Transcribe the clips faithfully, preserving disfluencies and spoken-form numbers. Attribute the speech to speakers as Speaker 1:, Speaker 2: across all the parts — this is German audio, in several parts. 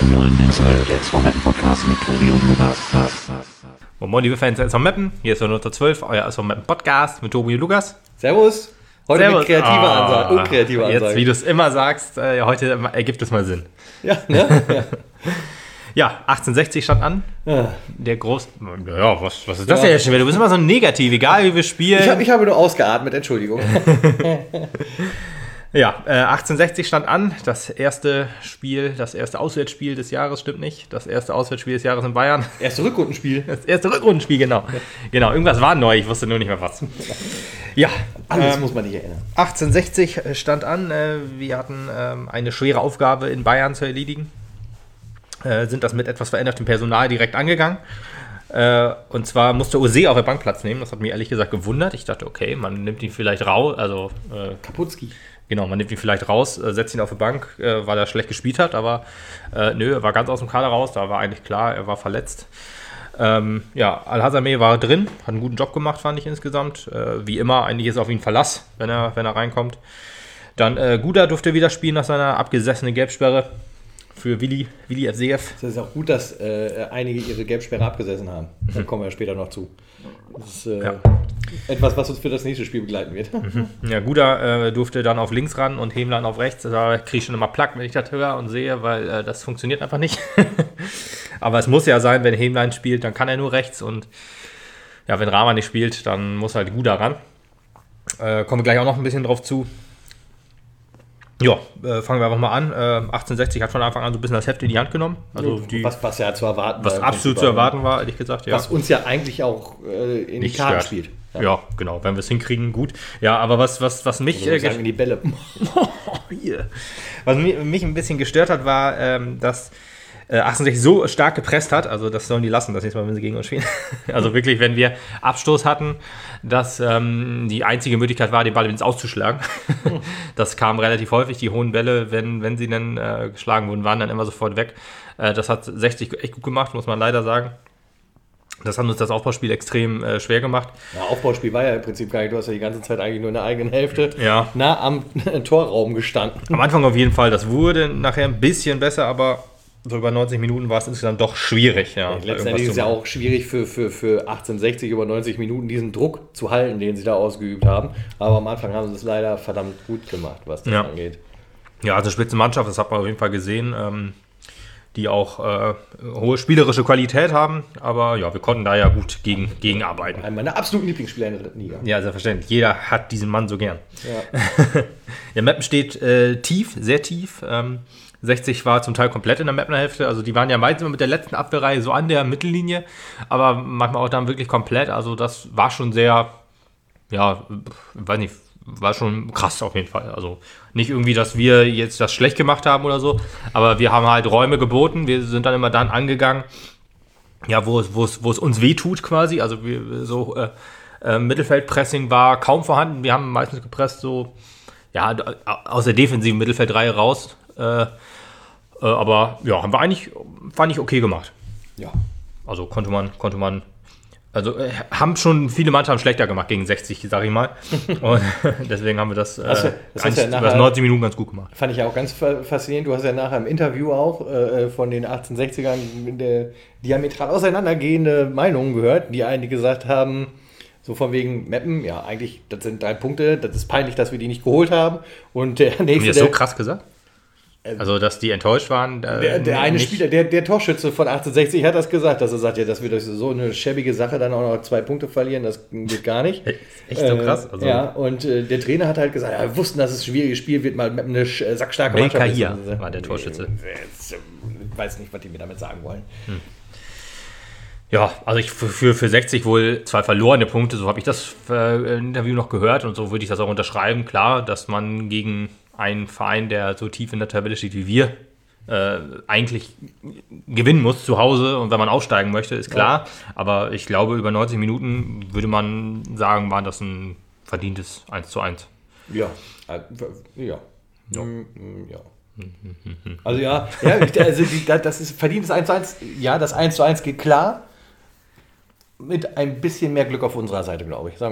Speaker 1: neuen Inside der zwei Meppen Podcast mit Tobi und Lukas.
Speaker 2: Moin, liebe Fans der S V Meppen, hier ist der Note zwölf, euer S V Meppen Podcast mit Tobi und Lukas.
Speaker 3: Servus. Heute
Speaker 2: Servus.
Speaker 3: mit kreativer
Speaker 2: Ah,
Speaker 3: Ansage, unkreativer Ansage.
Speaker 2: Jetzt, wie du es immer sagst, äh, heute ergibt es mal Sinn.
Speaker 3: Ja, ne? Ja.
Speaker 2: Ja, achtzehnhundertsechzig stand an.
Speaker 3: Ja.
Speaker 2: Der Groß... Ja, was, was ist das
Speaker 3: Ja.
Speaker 2: denn jetzt schon wieder? Du bist immer so negativ, egal wie wir spielen.
Speaker 3: Ich, hab, ich habe nur ausgeatmet, Entschuldigung.
Speaker 2: Ja, äh, achtzehnhundertsechzig stand an. Das erste Spiel, das erste Auswärtsspiel des Jahres, stimmt nicht. Das erste Auswärtsspiel des Jahres in Bayern.
Speaker 3: Erste Rückrundenspiel.
Speaker 2: Das erste Rückrundenspiel, genau. Genau, irgendwas war neu, ich wusste nur nicht mehr was. Ja,
Speaker 3: Alles
Speaker 2: ähm,
Speaker 3: muss man nicht erinnern.
Speaker 2: achtzehnhundertsechzig stand an. Äh, wir hatten ähm, eine schwere Aufgabe in Bayern zu erledigen. Äh, sind das mit etwas verändertem Personal direkt angegangen. Äh, und zwar musste Ose auf der Bank Platz nehmen. Das hat mich ehrlich gesagt gewundert. Ich dachte, okay, man nimmt ihn vielleicht raus. Also, äh,
Speaker 3: Kaputski.
Speaker 2: Genau, man nimmt ihn vielleicht raus, äh, setzt ihn auf die Bank, äh, weil er schlecht gespielt hat. Aber äh, nö, er war ganz aus dem Kader raus. Da war eigentlich klar, er war verletzt. Ähm, ja, Al-Hazameh war drin, hat einen guten Job gemacht, fand ich insgesamt. Äh, wie immer, eigentlich ist auf ihn Verlass, wenn er, wenn er reinkommt. Dann äh, Guda durfte wieder spielen nach seiner abgesessenen Gelbsperre für Willi, Willi F C F.
Speaker 3: Es ist auch gut, dass äh, einige ihre Gelbsperre abgesessen haben. Da mhm. kommen wir später noch zu. Das ist äh, ja. etwas, was uns für das nächste Spiel begleiten wird.
Speaker 2: Mhm. Ja, Guda äh, durfte dann auf links ran und Hemlein auf rechts. Da kriege ich schon immer Plack, wenn ich das höre und sehe, weil äh, das funktioniert einfach nicht. Aber es muss ja sein, wenn Hemlein spielt, dann kann er nur rechts. Und ja, wenn Rahman nicht spielt, dann muss halt Guda ran. Äh, kommen wir gleich auch noch ein bisschen drauf zu. Ja, äh, fangen wir einfach mal an. Äh, achtzehnhundertsechzig hat von Anfang an so ein bisschen das Heft in die Hand genommen. Also die,
Speaker 3: was, was ja zu erwarten
Speaker 2: was
Speaker 3: war.
Speaker 2: absolut zu erwarten war, ehrlich gesagt. Ja.
Speaker 3: Was uns ja eigentlich auch äh, in
Speaker 2: Nicht
Speaker 3: die Karten
Speaker 2: stört.
Speaker 3: spielt.
Speaker 2: Ja. ja, genau. Wenn wir es hinkriegen, gut. Ja, aber was, was, was mich...
Speaker 3: Also
Speaker 2: Äh,
Speaker 3: sagen wir die Bälle.
Speaker 2: yeah. Was mich, mich ein bisschen gestört hat, war, ähm, dass äh, achtzehnhundertsechzig so stark gepresst hat. Also das sollen die lassen, das nächste Mal, wenn sie gegen uns spielen. Also wirklich, wenn wir Abstoß hatten, dass ähm, die einzige Möglichkeit war, den Ball ins Auszuschlagen. Das kam relativ häufig. Die hohen Bälle, wenn, wenn sie dann äh, geschlagen wurden, waren dann immer sofort weg. Äh, das hat sechzig echt gut gemacht, muss man leider sagen. Das hat uns das Aufbauspiel extrem äh, schwer gemacht.
Speaker 3: Ja, Aufbauspiel war ja im Prinzip gar nicht. Du hast ja die ganze Zeit eigentlich nur in der eigenen Hälfte
Speaker 2: Ja.
Speaker 3: nah am Torraum gestanden.
Speaker 2: Am Anfang auf jeden Fall. Das wurde nachher ein bisschen besser, aber so über neunzig Minuten war es insgesamt doch schwierig. Ja,
Speaker 3: Letztendlich ist es ja auch schwierig für, für, für achtzehnhundertsechzig über neunzig Minuten diesen Druck zu halten, den sie da ausgeübt haben. Aber am Anfang haben sie es leider verdammt gut gemacht, was das
Speaker 2: Ja.
Speaker 3: angeht.
Speaker 2: Ja, also Spitzenmannschaft, das hat man auf jeden Fall gesehen, ähm, die auch äh, hohe spielerische Qualität haben. Aber ja, wir konnten da ja gut gegen, gegen arbeiten.
Speaker 3: Einer meiner absoluten Lieblingsspieler in der dritten Liga.
Speaker 2: Ja, selbstverständlich. Jeder hat diesen Mann so gern.
Speaker 3: Ja.
Speaker 2: Der Meppen steht äh, tief, sehr tief. Ähm, sechzig war zum Teil komplett in der Mapner Hälfte. Also die waren ja meistens immer mit der letzten Abwehrreihe so an der Mittellinie, aber manchmal auch dann wirklich komplett. Also das war schon sehr, ja, weiß nicht, war schon krass auf jeden Fall. Also nicht irgendwie, dass wir jetzt das schlecht gemacht haben oder so, aber wir haben halt Räume geboten. Wir sind dann immer dann angegangen, ja, wo es, wo es, wo es uns weh tut quasi. Also wir, so äh, äh, Mittelfeldpressing war kaum vorhanden. Wir haben meistens gepresst so, ja, aus der defensiven Mittelfeldreihe raus. Äh, äh, aber ja, haben wir eigentlich, fand ich okay gemacht.
Speaker 3: Ja.
Speaker 2: Also konnte man, konnte man, also äh, haben schon viele Mannschaften schlechter gemacht gegen sechzig, sag ich mal. Und deswegen haben wir das, äh,
Speaker 3: Das, das
Speaker 2: eigentlich
Speaker 3: ja nachher,
Speaker 2: über neunzig Minuten ganz gut gemacht.
Speaker 3: Fand ich auch ganz faszinierend. Du hast ja nachher im Interview auch äh, von den achtzehnhundertsechzigern der diametral auseinandergehende Meinungen gehört, die einige gesagt haben, so von wegen Meppen, ja eigentlich, das sind drei Punkte, das ist peinlich, dass wir die nicht geholt haben. Und der nächste...
Speaker 2: Haben die das so krass gesagt? Also, dass die enttäuscht waren? Äh,
Speaker 3: Der, der eine
Speaker 2: nicht.
Speaker 3: Spieler, der, der Torschütze von achtzehnhundertsechzig hat das gesagt, dass er sagt, ja, dass wir durch so eine schäbige Sache dann auch noch zwei Punkte verlieren, das geht gar nicht.
Speaker 2: Echt so krass?
Speaker 3: Äh,
Speaker 2: Also,
Speaker 3: ja, und äh, der Trainer hat halt gesagt, ja, wir wussten, dass es ein schwieriges Spiel wird, mal mit eine äh, sackstarke Mannschaft ist.
Speaker 2: Belkahir war der Torschütze.
Speaker 3: Ich weiß nicht, was die mir damit sagen wollen.
Speaker 2: Hm. Ja, also ich für, für, für sechzig wohl zwei verlorene Punkte, so habe ich das äh, im Interview noch gehört und so würde ich das auch unterschreiben. Klar, dass man gegen einen Verein, der so tief in der Tabelle steht wie wir, äh, eigentlich gewinnen muss zu Hause und wenn man aufsteigen möchte, ist klar. Ja. Aber ich glaube, über neunzig Minuten würde man sagen, war das ein verdientes eins zu eins.
Speaker 3: Ja, äh, ja. Ja. ja. Also ja, ja also die, das ist verdientes eins zu eins. Ja, das eins zu eins geht klar. Mit ein bisschen mehr Glück auf unserer Seite, glaube ich. Sagen wir mal so.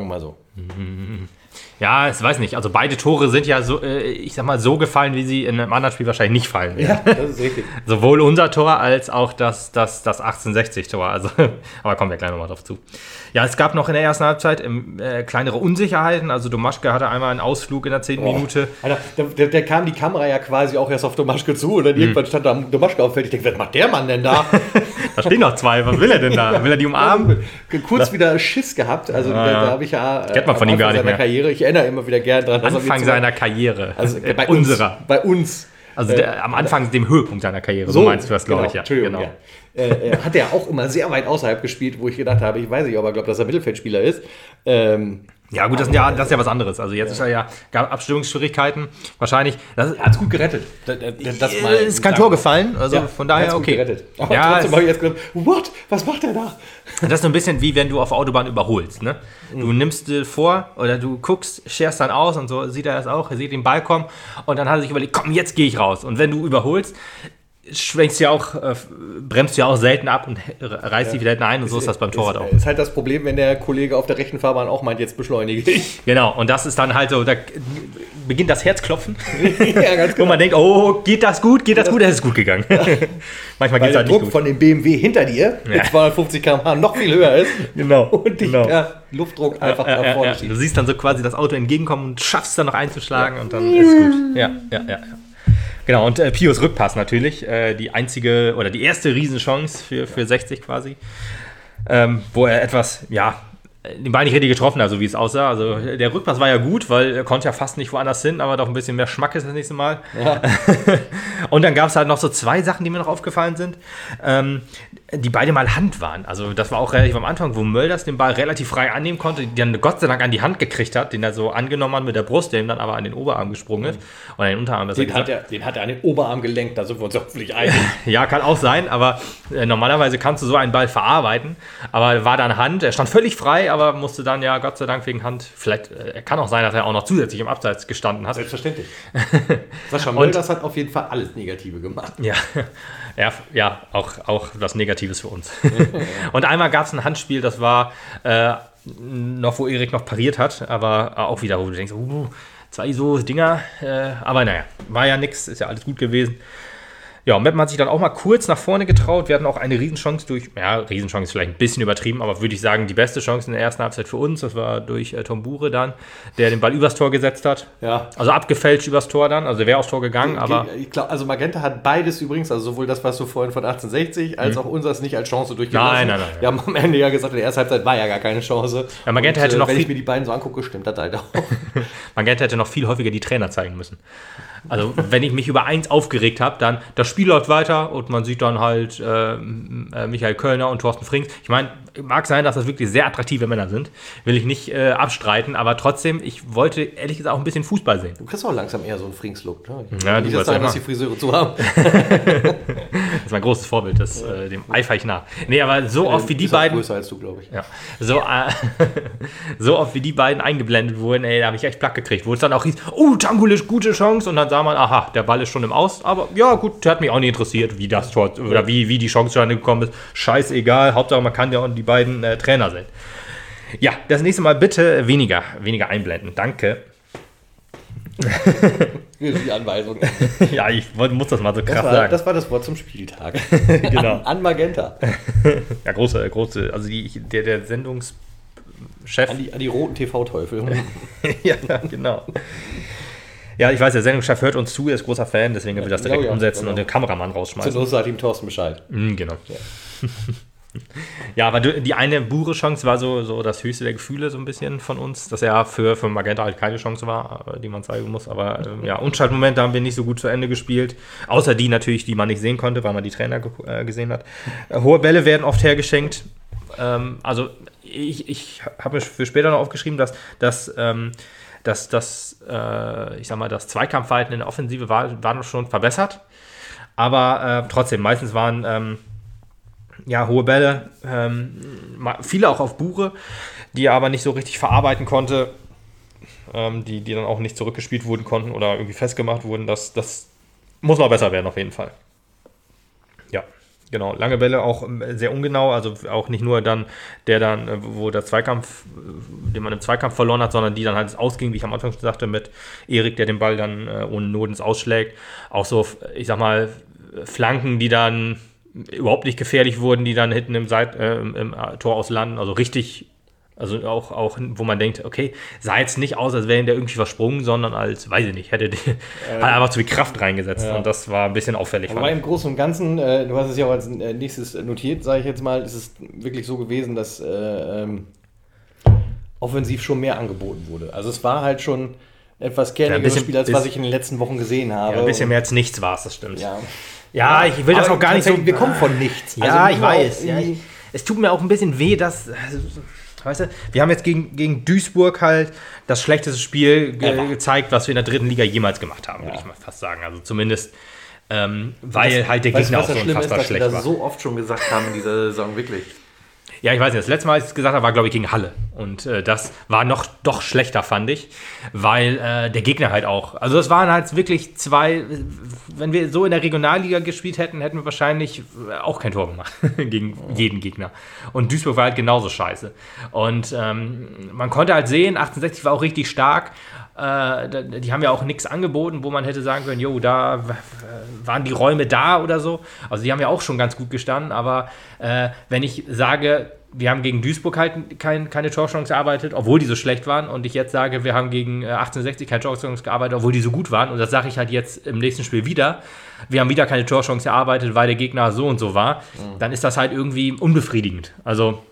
Speaker 2: Ja, ich weiß nicht. Also beide Tore sind ja so, äh, ich sag mal, so gefallen, wie sie in einem anderen Spiel wahrscheinlich nicht fallen werden.
Speaker 3: Ja, das ist richtig.
Speaker 2: Sowohl unser Tor als auch das, das, das achtzehnhundertsechzig-Tor. Also, aber kommen wir gleich nochmal drauf zu. Ja, es gab noch in der ersten Halbzeit äh, kleinere Unsicherheiten. Also Domaschke hatte einmal einen Ausflug in der zehnten
Speaker 3: Oh.
Speaker 2: Minute.
Speaker 3: Alter, da, da, da kam die Kamera ja quasi auch erst auf Domaschke zu und dann
Speaker 2: Mhm.
Speaker 3: irgendwann stand da Domaschke auf dem Feld. Ich denke, was macht der Mann denn da?
Speaker 2: Da stehen noch zwei. Was will er denn da? Will er die umarmen?
Speaker 3: Kurz wieder Schiss gehabt. Also
Speaker 2: Ah,
Speaker 3: da,
Speaker 2: ja.
Speaker 3: da habe ich ja äh,
Speaker 2: Kennt man von
Speaker 3: am
Speaker 2: ihm gar
Speaker 3: Anfang
Speaker 2: nicht
Speaker 3: seiner
Speaker 2: mehr.
Speaker 3: Karriere, ich erinnere immer wieder gerne dran. dass er
Speaker 2: Anfang
Speaker 3: mir
Speaker 2: seiner Karriere.
Speaker 3: Also
Speaker 2: Äh,
Speaker 3: bei
Speaker 2: unserer.
Speaker 3: Uns, bei uns.
Speaker 2: Also der, am Anfang, dem Höhepunkt seiner Karriere. So, meinst du das, glaube ich. Ja.
Speaker 3: Entschuldigung,
Speaker 2: Genau.
Speaker 3: ja. Äh, hat er auch immer sehr weit außerhalb gespielt, wo ich gedacht habe, ich weiß nicht, ob er glaubt, dass er Mittelfeldspieler ist. Ähm,
Speaker 2: Ja, gut, das, sind ja, das ist ja was anderes. Also jetzt ist er ja, gab Abstimmungsschwierigkeiten. Wahrscheinlich. Das
Speaker 3: er hat es gut gerettet. Das, das, das mal
Speaker 2: ist kein
Speaker 3: sagen.
Speaker 2: Tor gefallen. Also
Speaker 3: Ja,
Speaker 2: von
Speaker 3: er
Speaker 2: daher
Speaker 3: hat's gut
Speaker 2: okay.
Speaker 3: gerettet. Aber
Speaker 2: Ja,
Speaker 3: trotzdem
Speaker 2: es-
Speaker 3: habe ich jetzt gedacht, what? Was macht er da?
Speaker 2: Das ist so ein bisschen wie wenn du auf der Autobahn überholst. Ne? Du nimmst dir vor oder du guckst, scherst dann aus und so sieht er das auch. Er sieht den Ball kommen und dann hat er sich überlegt, komm, jetzt gehe ich raus. Und wenn du überholst, schwenkst du ja auch, äh, bremst du ja auch selten ab und reißt dich wieder hinten ein und so ist das beim Torwart auch.
Speaker 3: Ist, ist halt das Problem, wenn der Kollege auf der rechten Fahrbahn auch meint, jetzt beschleunige ich.
Speaker 2: Genau, und das ist dann halt so, da beginnt das Herzklopfen.
Speaker 3: Ja, ganz
Speaker 2: Und man denkt, oh, geht das gut, geht das gut, es ist gut gegangen. Manchmal
Speaker 3: Weil
Speaker 2: geht es
Speaker 3: der
Speaker 2: halt nicht
Speaker 3: Druck
Speaker 2: gut.
Speaker 3: von dem B M W hinter dir mit
Speaker 2: Ja.
Speaker 3: zweihundertfünfzig Kilometer pro Stunde noch viel höher ist
Speaker 2: Genau,
Speaker 3: und dich
Speaker 2: genau.
Speaker 3: der Luftdruck einfach
Speaker 2: Ja,
Speaker 3: nach
Speaker 2: ja,
Speaker 3: vorne
Speaker 2: ja.
Speaker 3: schiebt.
Speaker 2: Du siehst dann so quasi das Auto entgegenkommen und schaffst dann noch einzuschlagen und dann ist es gut. Ja, ja, ja. ja. Genau, und äh, Pios Rückpass natürlich, äh, die einzige oder die erste Riesenchance für, für sechzig quasi, ähm, wo er etwas, ja, den Ball nicht richtig getroffen hat, so wie es aussah. Also der Rückpass war ja gut, weil er konnte ja fast nicht woanders hin, aber doch ein bisschen mehr Schmackes das nächste Mal.
Speaker 3: Ja.
Speaker 2: Und dann gab es halt noch so zwei Sachen, die mir noch aufgefallen sind, ähm, die beide mal Hand waren. Also das war auch relativ am Anfang, wo Mölders den Ball relativ frei annehmen konnte, die dann Gott sei Dank an die Hand gekriegt hat, den er so angenommen hat mit der Brust, der ihm dann aber an den Oberarm gesprungen ist. Oder an den Unterarm, besser
Speaker 3: Den hat,
Speaker 2: gesagt.
Speaker 3: er, den hat er an den Oberarm gelenkt, da sind wir uns hoffentlich einig.
Speaker 2: Ja, kann auch sein, aber äh, normalerweise kannst du so einen Ball verarbeiten. Aber war dann Hand, er stand völlig frei, aber musste dann ja Gott sei Dank wegen Hand, vielleicht, äh, kann auch sein, dass er auch noch zusätzlich im Abseits gestanden hat.
Speaker 3: Selbstverständlich. Sascha Mölders hat auf jeden Fall alles Negative gemacht.
Speaker 2: Ja, ja, ja auch, auch was Negatives für uns. Und einmal gab es ein Handspiel, das war äh, noch, wo Erik noch pariert hat, aber auch wieder, wo du denkst, uh, zwei so Dinger, äh, aber naja, war ja nix, ist ja alles gut gewesen. Ja, und Meppen hat sich dann auch mal kurz nach vorne getraut. Wir hatten auch eine Riesenchance durch, ja, Riesenchance ist vielleicht ein bisschen übertrieben, aber würde ich sagen, die beste Chance in der ersten Halbzeit für uns, das war durch äh, Tom Bure dann, der den Ball übers Tor gesetzt hat.
Speaker 3: Ja.
Speaker 2: Also abgefälscht übers Tor dann, also wäre aufs Tor gegangen, aber...
Speaker 3: Ich glaub, also Magenta hat beides übrigens, also sowohl das, was du vorhin von achtzehnhundertsechzig, als auch unseres nicht als Chance durchgelassen.
Speaker 2: Nein, nein, nein,
Speaker 3: Wir haben am Ende ja gesagt, in der ersten Halbzeit war ja gar keine Chance.
Speaker 2: Ja, Magenta
Speaker 3: Und,
Speaker 2: hätte noch
Speaker 3: wenn
Speaker 2: viel-
Speaker 3: ich mir die beiden so angucke, stimmt das halt auch.
Speaker 2: Magenta hätte noch viel häufiger die Trainer zeigen müssen. Also, wenn ich mich über eins aufgeregt habe, dann das Spiel läuft weiter und man sieht dann halt äh, äh, Michael Kölner und Thorsten Frings. Ich meine, mag sein, dass das wirklich sehr attraktive Männer sind. Will ich nicht äh, abstreiten, aber trotzdem, ich wollte ehrlich gesagt auch ein bisschen Fußball sehen.
Speaker 3: Du kriegst auch langsam eher so einen Frings-Look. Ne?
Speaker 2: Ja, du
Speaker 3: nicht, dass
Speaker 2: weißt
Speaker 3: da
Speaker 2: ja
Speaker 3: dass
Speaker 2: immer.
Speaker 3: die Friseure zu haben.
Speaker 2: Das ist mein großes Vorbild, das, äh, dem eifere ich nach. Nee, aber so oft wie die
Speaker 3: Ist auch
Speaker 2: beiden...
Speaker 3: größer als du, glaube ich.
Speaker 2: Ja, so, äh, so oft wie die beiden eingeblendet wurden, ey, da habe ich echt Plack gekriegt. Wo es dann auch hieß, oh, Tangulic, gute Chance. Und dann sah man, aha, der Ball ist schon im Aus. Aber ja, gut, der hat mich auch nicht interessiert, wie das Tor oder wie, wie die Chance zustande gekommen ist. Scheißegal, Hauptsache man kann ja und die beiden äh, Trainer sein. Ja, das nächste Mal bitte weniger, weniger einblenden. Danke.
Speaker 3: Die Anweisung.
Speaker 2: Ja, ich wollte, muss das mal so krass
Speaker 3: Das war,
Speaker 2: sagen.
Speaker 3: das war das Wort zum Spieltag.
Speaker 2: Genau.
Speaker 3: An, an Magenta.
Speaker 2: Ja, große, große, also die, der, der Sendungschef.
Speaker 3: An die, an die roten T V-Teufel.
Speaker 2: Ja, genau. Ja, ich weiß, der Sendungschef hört uns zu, er ist großer Fan, deswegen will er das direkt
Speaker 3: ja, ja,
Speaker 2: umsetzen
Speaker 3: genau.
Speaker 2: und den Kameramann
Speaker 3: Zur
Speaker 2: rausschmeißen.
Speaker 3: Not sagt ihm Thorsten Bescheid.
Speaker 2: Mhm, genau. Ja, aber die eine Bure-Chance war so, so das höchste der Gefühle so ein bisschen von uns, dass er für, für Magenta halt keine Chance war, die man zeigen muss. Aber ähm, ja, Unschaltmomente haben wir nicht so gut zu Ende gespielt. Außer die natürlich, die man nicht sehen konnte, weil man die Trainer ge äh, gesehen hat. Äh, hohe Bälle werden oft hergeschenkt. Ähm, also ich, ich habe mir für später noch aufgeschrieben, dass, dass, ähm, dass, dass äh, ich sag mal, das Zweikampfverhalten in der Offensive war, war noch schon verbessert. Aber äh, trotzdem, meistens waren ähm, ja, hohe Bälle, ähm, viele auch auf Bure, die er aber nicht so richtig verarbeiten konnte, ähm, die, die dann auch nicht zurückgespielt wurden konnten oder irgendwie festgemacht wurden. Das, das muss noch besser werden auf jeden Fall. Ja, Genau, lange Bälle auch sehr ungenau, also auch nicht nur dann der dann, wo der Zweikampf, den man im Zweikampf verloren hat, sondern die dann halt ausging, wie ich am Anfang schon sagte, mit Erik, der den Ball dann äh, ohne Not ins Ausschlägt. Auch so, ich sag mal, Flanken, die dann überhaupt nicht gefährlich wurden, die dann hinten im, Seit, äh, im Tor auslanden, also richtig. Also auch, auch, wo man denkt, okay, sah jetzt nicht aus, als wäre der irgendwie versprungen, sondern als, weiß ich nicht, hätte die, äh, hat einfach zu viel Kraft reingesetzt. Ja. Und das war ein bisschen auffällig.
Speaker 3: Aber im Großen und Ganzen, äh, du hast es ja auch als nächstes notiert, sage ich jetzt mal, ist es wirklich so gewesen, dass äh, ähm, offensiv schon mehr angeboten wurde. Also es war halt schon etwas kernigeres ja, Spiel, als was ich in den letzten Wochen gesehen habe.
Speaker 2: Ja, ein bisschen mehr als nichts war es, das stimmt.
Speaker 3: Ja,
Speaker 2: ja, ich will das auch gar nicht so...
Speaker 3: Wir kommen von nichts.
Speaker 2: Ja, also ich weiß. Ja, ich, es tut mir auch ein bisschen weh, dass... Also, weißt du, wir haben jetzt gegen, gegen Duisburg halt das schlechteste Spiel ge- ja. gezeigt, was wir in der dritten Liga jemals gemacht haben, ja. würde ich mal fast sagen. Also zumindest, ähm, weil das, halt der Gegner auch so unfassbar schlecht war. Das
Speaker 3: so oft schon gesagt haben in dieser Saison, wirklich.
Speaker 2: Ja, ich weiß nicht, das letzte Mal, als ich es gesagt habe, war, glaube ich, gegen Halle. Und äh, das war noch doch schlechter, fand ich, weil äh, der Gegner halt auch, also es waren halt wirklich zwei, wenn wir so in der Regionalliga gespielt hätten, hätten wir wahrscheinlich auch kein Tor gemacht gegen oh. jeden Gegner. Und Duisburg war halt genauso scheiße. Und ähm, man konnte halt sehen, achtundsechzig war auch richtig stark. Äh, die haben ja auch nichts angeboten, wo man hätte sagen können, jo, da äh, waren die Räume da oder so. Also die haben ja auch schon ganz gut gestanden, aber äh, wenn ich sage, wir haben gegen Duisburg halt kein, keine Torchance gearbeitet, obwohl die so schlecht waren, und ich jetzt sage, wir haben gegen äh, achtzehnhundertsechzig keine Torchance gearbeitet, obwohl die so gut waren, und das sage ich halt jetzt im nächsten Spiel wieder, wir haben wieder keine Torchance gearbeitet, weil der Gegner so und so war, mhm. dann ist das halt irgendwie unbefriedigend. Also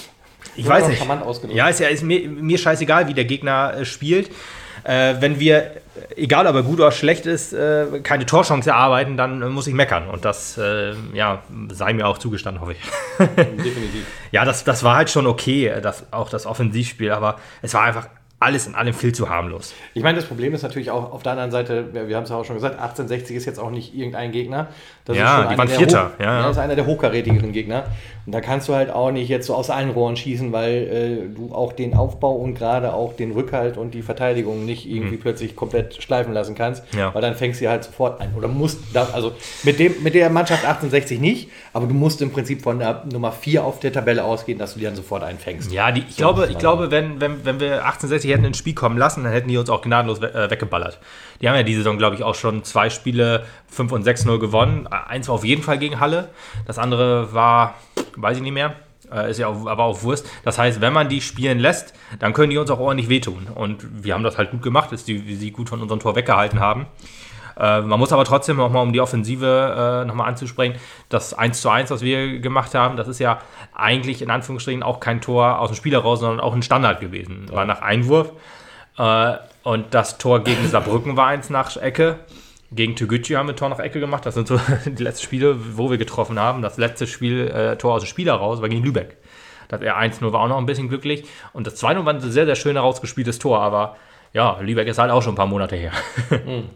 Speaker 2: ich weiß nicht. Ja, ist ja ist mir, mir scheißegal, wie der Gegner äh, spielt. Äh, wenn wir, egal ob er gut oder schlecht ist, äh, keine Torchance erarbeiten, dann äh, muss ich meckern. Und das äh, ja, sei mir auch zugestanden, hoffe ich.
Speaker 3: Definitiv.
Speaker 2: Ja, das, das war halt schon okay, das, auch das Offensivspiel, aber es war einfach alles in allem viel zu harmlos.
Speaker 3: Ich meine, das Problem ist natürlich auch auf der anderen Seite, wir haben es ja auch schon gesagt, achtzehnhundertsechzig ist jetzt auch nicht irgendein Gegner. Das
Speaker 2: ja,
Speaker 3: ist schon
Speaker 2: die waren Vierter.
Speaker 3: Hoch, ja, ja. Das ist einer der hochkarätigeren Gegner. Und da kannst du halt auch nicht jetzt so aus allen Rohren schießen, weil äh, du auch den Aufbau und gerade auch den Rückhalt und die Verteidigung nicht irgendwie mhm. plötzlich komplett schleifen lassen kannst, ja. weil dann fängst du halt sofort ein. Oder musst, da, also mit, dem, mit der Mannschaft achtzehnhundertsechzig nicht, aber du musst im Prinzip von der Nummer vier auf der Tabelle ausgehen, dass du die dann sofort einfängst.
Speaker 2: Ja, die, ich so, glaube, ich glaube wenn, wenn, wenn wir achtzehnhundertsechzig hätten ins Spiel kommen lassen, dann hätten die uns auch gnadenlos we- äh, weggeballert. Die haben ja diese Saison, glaube ich, auch schon zwei Spiele fünf und sechs null gewonnen. Eins war auf jeden Fall gegen Halle, das andere war, weiß ich nicht mehr. Äh, ist ja auch, aber auch Wurst. Das heißt, wenn man die spielen lässt, dann können die uns auch ordentlich wehtun. Und wir haben das halt gut gemacht, dass die, wie sie gut von unserem Tor weggehalten haben. Äh, man muss aber trotzdem nochmal, um die Offensive äh, nochmal anzusprechen, das eins zu eins, was wir gemacht haben, das ist ja eigentlich in Anführungsstrichen auch kein Tor aus dem Spiel heraus, sondern auch ein Standard gewesen. War nach Einwurf. Äh, und das Tor gegen Saarbrücken war eins nach Ecke. Gegen Tegucci haben wir ein Tor nach Ecke gemacht. Das sind so die letzten Spiele, wo wir getroffen haben. Das letzte Spiel, äh, Tor aus dem Spiel heraus, war gegen Lübeck. Das eins null war auch noch ein bisschen glücklich. Und das zwei null war ein sehr, sehr schön herausgespieltes Tor. Aber ja, Lübeck ist halt auch schon ein paar Monate her. Mhm.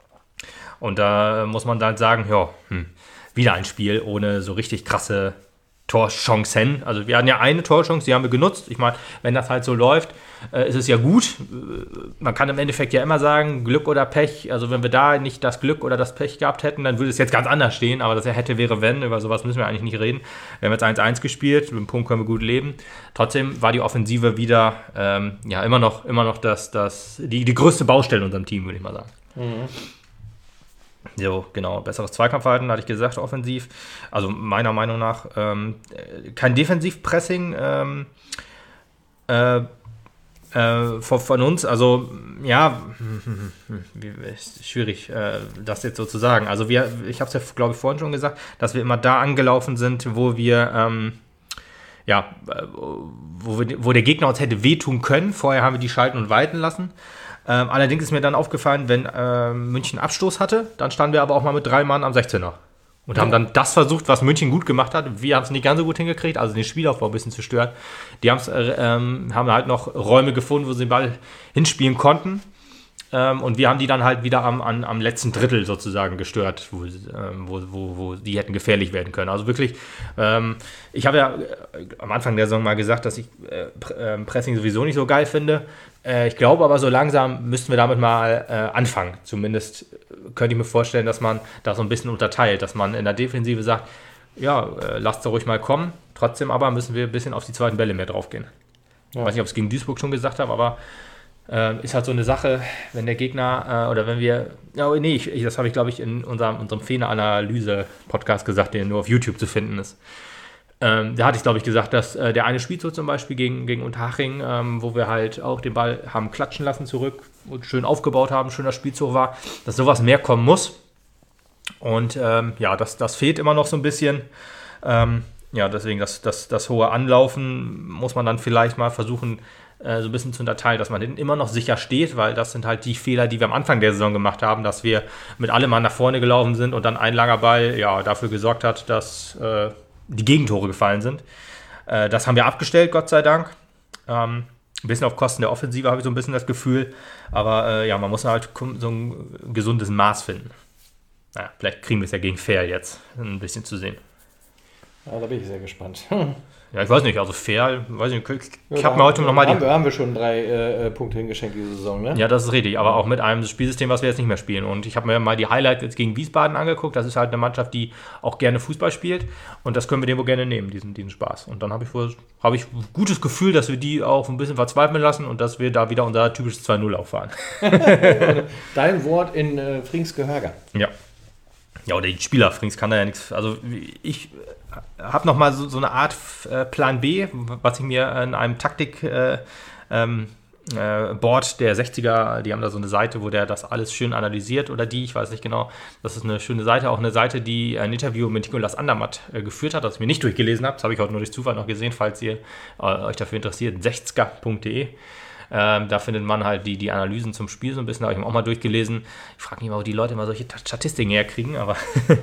Speaker 2: Und da muss man halt sagen, ja, hm, wieder ein Spiel ohne so richtig krasse Torchancen. Also wir hatten ja eine Torchance, die haben wir genutzt. Ich meine, wenn das halt so läuft, äh, ist es ja gut. Man kann im Endeffekt ja immer sagen, Glück oder Pech. Also wenn wir da nicht das Glück oder das Pech gehabt hätten, dann würde es jetzt ganz anders stehen. Aber das hätte, wäre, wenn. Über sowas müssen wir eigentlich nicht reden. Wir haben jetzt eins eins gespielt, mit dem Punkt können wir gut leben. Trotzdem war die Offensive wieder ähm, ja, immer noch, immer noch das, das, die, die größte Baustelle in unserem Team, würde ich mal sagen. Mhm. So, genau, besseres Zweikampfverhalten, hatte ich gesagt, offensiv. Also meiner Meinung nach ähm, kein Defensivpressing ähm, äh, äh, von, von uns. Also, ja, ist schwierig, äh, das jetzt so zu sagen. Also, wir, ich habe es ja, glaube ich, vorhin schon gesagt, dass wir immer da angelaufen sind, wo wir, ähm, ja, wo, wir, wo der Gegner uns hätte wehtun können. Vorher haben wir die schalten und walten lassen. Ähm, allerdings ist mir dann aufgefallen, wenn äh, München Abstoß hatte, dann standen wir aber auch mal mit drei Mann am sechzehner. Und haben dann das versucht, was München gut gemacht hat. Wir haben es nicht ganz so gut hingekriegt, also den Spielaufbau ein bisschen zu stören. Die haben's, äh, ähm, haben halt noch Räume gefunden, wo sie den Ball hinspielen konnten. Ähm, und wir haben die dann halt wieder am, an, am letzten Drittel sozusagen gestört, wo, ähm, wo, wo, wo die hätten gefährlich werden können. Also wirklich, ähm, ich habe ja äh, am Anfang der Saison mal gesagt, dass ich äh, Pressing sowieso nicht so geil finde. Äh, ich glaube aber, so langsam müssten wir damit mal äh, anfangen. Zumindest könnte ich mir vorstellen, dass man da so ein bisschen unterteilt, dass man in der Defensive sagt, ja, äh, lasst sie ruhig mal kommen. Trotzdem aber müssen wir ein bisschen auf die zweiten Bälle mehr draufgehen. Ich
Speaker 3: Ja.
Speaker 2: weiß nicht, ob ich es gegen Duisburg schon gesagt habe, aber äh, ist halt so eine Sache, wenn der Gegner äh, oder wenn wir, oh, nee, ich, ich, das habe ich glaube ich in unserem, unserem Fehleranalyse-Podcast gesagt, der nur auf YouTube zu finden ist. Ähm, da hatte ich glaube ich gesagt, dass äh, der eine Spielzug zum Beispiel gegen, gegen Unterhaching, ähm, wo wir halt auch den Ball haben klatschen lassen zurück und schön aufgebaut haben, schöner Spielzug war, dass sowas mehr kommen muss. Und ähm, ja, das, das fehlt immer noch so ein bisschen. Ähm, ja, deswegen das, das, das hohe Anlaufen muss man dann vielleicht mal versuchen, äh, so ein bisschen zu unterteilen, dass man hinten immer noch sicher steht, weil das sind halt die Fehler, die wir am Anfang der Saison gemacht haben, dass wir mit allem mal nach vorne gelaufen sind und dann ein langer Ball ja, dafür gesorgt hat, dass äh, die Gegentore gefallen sind. Äh, das haben wir abgestellt, Gott sei Dank. Ähm, ein bisschen auf Kosten der Offensive habe ich so ein bisschen das Gefühl. Aber äh, ja, man muss halt so ein gesundes Maß finden. Naja, vielleicht kriegen wir es ja gegen Fair jetzt ein bisschen zu sehen.
Speaker 3: Ja, da bin ich sehr gespannt.
Speaker 2: Ja, ich weiß nicht, also Fair, weiß nicht, ich, ich
Speaker 3: Ja,
Speaker 2: habe mir heute nochmal
Speaker 3: haben
Speaker 2: die...
Speaker 3: wir, haben wir schon drei äh, Punkte hingeschenkt diese Saison, ne?
Speaker 2: Ja, das ist richtig, aber auch mit einem Spielsystem, was wir jetzt nicht mehr spielen. Und ich habe mir mal die Highlights jetzt gegen Wiesbaden angeguckt. Das ist halt eine Mannschaft, die auch gerne Fußball spielt. Und das können wir dem wohl gerne nehmen, diesen, diesen Spaß. Und dann habe ich wohl hab ich ein gutes Gefühl, dass wir die auch ein bisschen verzweifeln lassen und dass wir da wieder unser typisches zwei null auffahren.
Speaker 3: Dein Wort in äh, Frings Gehörger.
Speaker 2: Ja. Ja, oder die Spieler, Frings kann da ja nichts. Also ich habe nochmal so, so eine Art äh, Plan B, was ich mir in einem Taktik äh, ähm, äh, Board der sechziger, die haben da so eine Seite, wo der das alles schön analysiert oder die, ich weiß nicht genau. Das ist eine schöne Seite, auch eine Seite, die ein Interview mit Nicolas Andermatt äh, geführt hat, das ich mir nicht durchgelesen habe. Das habe ich heute nur durch Zufall noch gesehen, falls ihr äh, euch dafür interessiert. sechziger punkt de. Ähm, da findet man halt die, die Analysen zum Spiel so ein bisschen, habe ich mir auch mal durchgelesen. Ich frage mich mal, wo die Leute immer solche Statistiken herkriegen, aber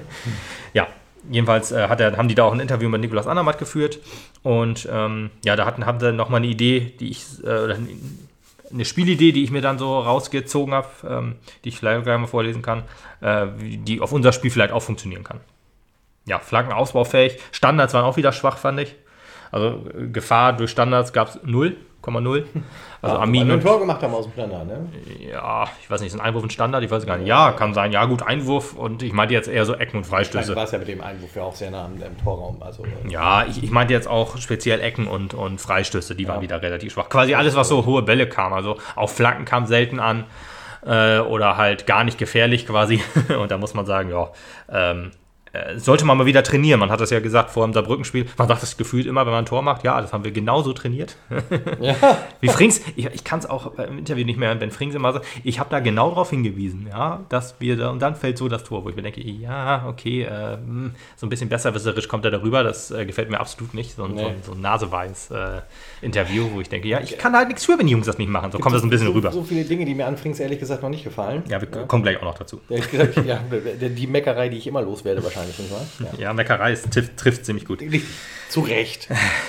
Speaker 2: ja, jedenfalls äh, hat er, haben die da auch ein Interview mit Nicolas Andermatt geführt und ähm, ja, da hatten, haben sie nochmal eine Idee, die ich, äh, oder eine Spielidee, die ich mir dann so rausgezogen habe, ähm, die ich vielleicht gleich mal vorlesen kann, äh, die auf unser Spiel vielleicht auch funktionieren kann. Ja, Flanken ausbaufähig, Standards waren auch wieder schwach, fand ich. Also Gefahr durch Standards gab es null Komma null. Also
Speaker 3: ja,
Speaker 2: Armin
Speaker 3: weil wir ein
Speaker 2: und,
Speaker 3: Tor gemacht haben aus dem Standard, ne?
Speaker 2: ja, ich weiß nicht, ist ein Einwurf ein Standard? Ich weiß gar nicht. Ja, kann sein. Ja, gut, Einwurf und ich meinte jetzt eher so Ecken und Freistöße.
Speaker 3: Du warst ja mit dem Einwurf ja auch sehr nah am, am Torraum. Also, äh,
Speaker 2: Ja, ich, ich meinte jetzt auch speziell Ecken und, und Freistöße, die ja. waren wieder relativ schwach. Quasi alles, was so hohe Bälle kam. Also auch Flanken kam selten an äh, oder halt gar nicht gefährlich quasi. Und da muss man sagen, ja, ähm, sollte man mal wieder trainieren. Man hat das ja gesagt vor dem Saarbrücken-Spiel. Man sagt das gefühlt immer, wenn man ein Tor macht. Ja, das haben wir genauso trainiert.
Speaker 3: Ja.
Speaker 2: Wie Frings, ich, ich kann es auch im Interview nicht mehr, wenn Frings immer sagt, ich habe da genau darauf hingewiesen, ja, dass wir da, und dann fällt so das Tor, wo ich mir denke, ja, okay, äh, so ein bisschen besserwisserisch kommt er darüber, das äh, gefällt mir absolut nicht, so ein,
Speaker 3: Nee.
Speaker 2: so ein, so ein naseweiß äh, Interview, wo ich denke, ja, ich kann halt nichts für, wenn die Jungs das nicht machen, so kommt das ein bisschen
Speaker 3: so,
Speaker 2: rüber.
Speaker 3: So viele Dinge, die mir an Frings ehrlich gesagt noch nicht gefallen.
Speaker 2: Ja, wir kommen gleich auch noch dazu.
Speaker 3: Der hat gesagt, ja, die Meckerei, die ich immer loswerde wahrscheinlich, nicht wahr? Ja.
Speaker 2: Ja, Meckerei ist, trifft, trifft ziemlich gut.
Speaker 3: Zu Recht.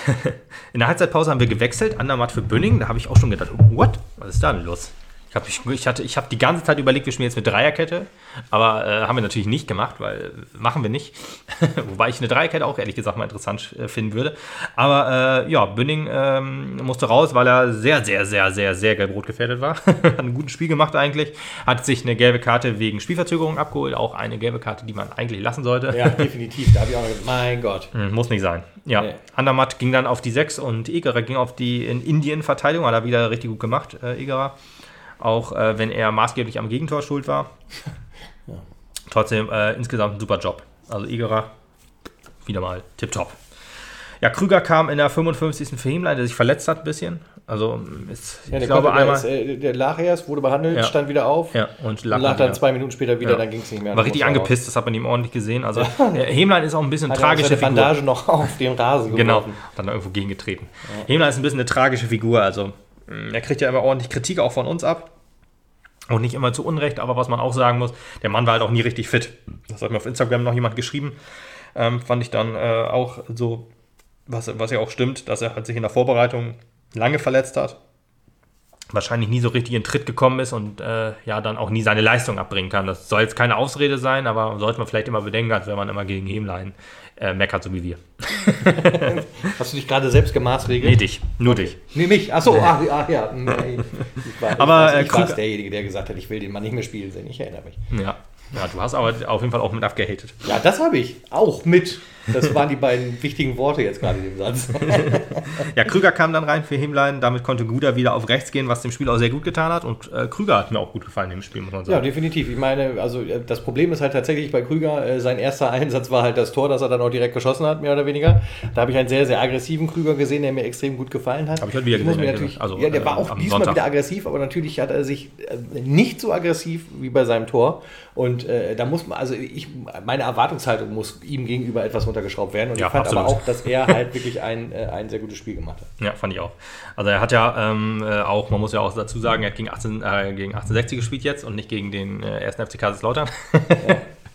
Speaker 2: In der Halbzeitpause haben wir gewechselt, Andermatt für Bünning. Da habe ich auch schon gedacht, what? Was ist da denn los? Ich habe ich hatte, ich hab die ganze Zeit überlegt, wir spielen jetzt mit Dreierkette. Aber äh, haben wir natürlich nicht gemacht, weil äh, machen wir nicht. Wobei ich eine Dreierkette auch ehrlich gesagt mal interessant äh, finden würde. Aber äh, ja, Bünning ähm, musste raus, weil er sehr, sehr, sehr, sehr, sehr gelb-rot gefährdet war. Hat ein gutes Spiel gemacht eigentlich. Hat sich eine gelbe Karte wegen Spielverzögerung abgeholt. Auch eine gelbe Karte, die man eigentlich lassen sollte.
Speaker 3: Ja, definitiv. Da habe ich auch gedacht, mein Gott.
Speaker 2: Hm, Muss nicht sein. Ja,
Speaker 3: Nee.
Speaker 2: Andermatt ging dann auf die sechs und Egerer ging auf die in Indien-Verteidigung. Hat er wieder richtig gut gemacht, äh, Egerer. Auch äh, wenn er maßgeblich am Gegentor schuld war.
Speaker 3: Ja.
Speaker 2: Trotzdem äh, insgesamt ein super Job. Also Egerer, wieder mal tipptopp. Ja, Krüger kam in der fünfundfünfzigsten für Hemlein, der sich verletzt hat ein bisschen. Also ist,
Speaker 3: Ja,
Speaker 2: ich
Speaker 3: der,
Speaker 2: glaube
Speaker 3: konnte, der,
Speaker 2: einmal...
Speaker 3: ist, äh, der lag erst, wurde behandelt,
Speaker 2: Ja.
Speaker 3: stand wieder auf.
Speaker 2: ja, und
Speaker 3: Lag,
Speaker 2: lag,
Speaker 3: lag dann
Speaker 2: wieder.
Speaker 3: zwei Minuten später wieder,
Speaker 2: Ja.
Speaker 3: dann ging es nicht mehr.
Speaker 2: War
Speaker 3: Dann
Speaker 2: richtig
Speaker 3: musste er
Speaker 2: angepisst, das hat man ihm ordentlich gesehen. Also äh, Hemlein ist auch ein bisschen
Speaker 3: raus.
Speaker 2: eine
Speaker 3: Hat er auch
Speaker 2: tragische
Speaker 3: seine
Speaker 2: Figur.
Speaker 3: Bandage noch auf den Rasen
Speaker 2: Genau,
Speaker 3: geworfen.
Speaker 2: dann irgendwo gegengetreten. Ja. Hemlein ist ein bisschen eine tragische Figur. Also mh, er kriegt ja immer ordentlich Kritik auch von uns ab. Und nicht immer zu Unrecht, aber was man auch sagen muss, der Mann war halt auch nie richtig fit. Das hat mir auf Instagram noch jemand geschrieben. Ähm, fand ich dann äh, auch so, was, was ja auch stimmt, dass er halt sich in der Vorbereitung lange verletzt hat. Wahrscheinlich nie so richtig in Tritt gekommen ist und äh, ja dann auch nie seine Leistung abbringen kann. Das soll jetzt keine Ausrede sein, aber sollte man vielleicht immer bedenken, als wenn man immer gegen Hemlein äh, meckert, so wie wir.
Speaker 3: Hast du dich gerade selbst gemaßregelt?
Speaker 2: Nee, dich. Nur dich.
Speaker 3: Nee, mich. Achso, ach, ach ja. Nee. Ich war,
Speaker 2: Aber,
Speaker 3: ich, weiß,
Speaker 2: äh,
Speaker 3: ich war
Speaker 2: Krüger-
Speaker 3: derjenige, der gesagt hat, ich will den Mann nicht mehr spielen sehen. Ich erinnere mich.
Speaker 2: Ja. Ja, du hast aber auf jeden Fall auch mit abgehatet.
Speaker 3: Ja, das habe ich. Auch mit. Das waren die beiden wichtigen Worte jetzt gerade in dem Satz.
Speaker 2: Ja, Krüger kam dann rein für Hemlein, damit konnte Guda wieder auf rechts gehen, was dem Spiel auch sehr gut getan hat und äh, Krüger hat mir auch gut gefallen im Spiel, muss man sagen.
Speaker 3: Ja, definitiv. Ich meine, also das Problem ist halt tatsächlich bei Krüger, äh, sein erster Einsatz war halt das Tor, das er dann auch direkt geschossen hat, mehr oder weniger. Da habe ich einen sehr, sehr aggressiven Krüger gesehen, der mir extrem gut gefallen hat.
Speaker 2: Habe ich heute wieder
Speaker 3: Ich muss
Speaker 2: gesehen.
Speaker 3: mir natürlich,
Speaker 2: also,
Speaker 3: ja, der war
Speaker 2: äh,
Speaker 3: auch
Speaker 2: am
Speaker 3: diesmal
Speaker 2: Sonntag.
Speaker 3: wieder aggressiv, aber natürlich hat er sich äh, nicht so aggressiv wie bei seinem Tor. Und äh, da muss man, also ich, meine Erwartungshaltung muss ihm gegenüber etwas runtergeschraubt werden. Und
Speaker 2: Ja,
Speaker 3: ich fand
Speaker 2: absolut.
Speaker 3: aber auch, dass er halt wirklich ein, äh, ein sehr gutes Spiel gemacht hat.
Speaker 2: Ja, fand ich auch. Also er hat ja ähm, äh, auch, man muss ja auch dazu sagen, er hat gegen, achtzehn, äh, gegen achtzehnhundertsechzig gespielt jetzt und nicht gegen den äh, ersten F C Kaiserslautern. Ja.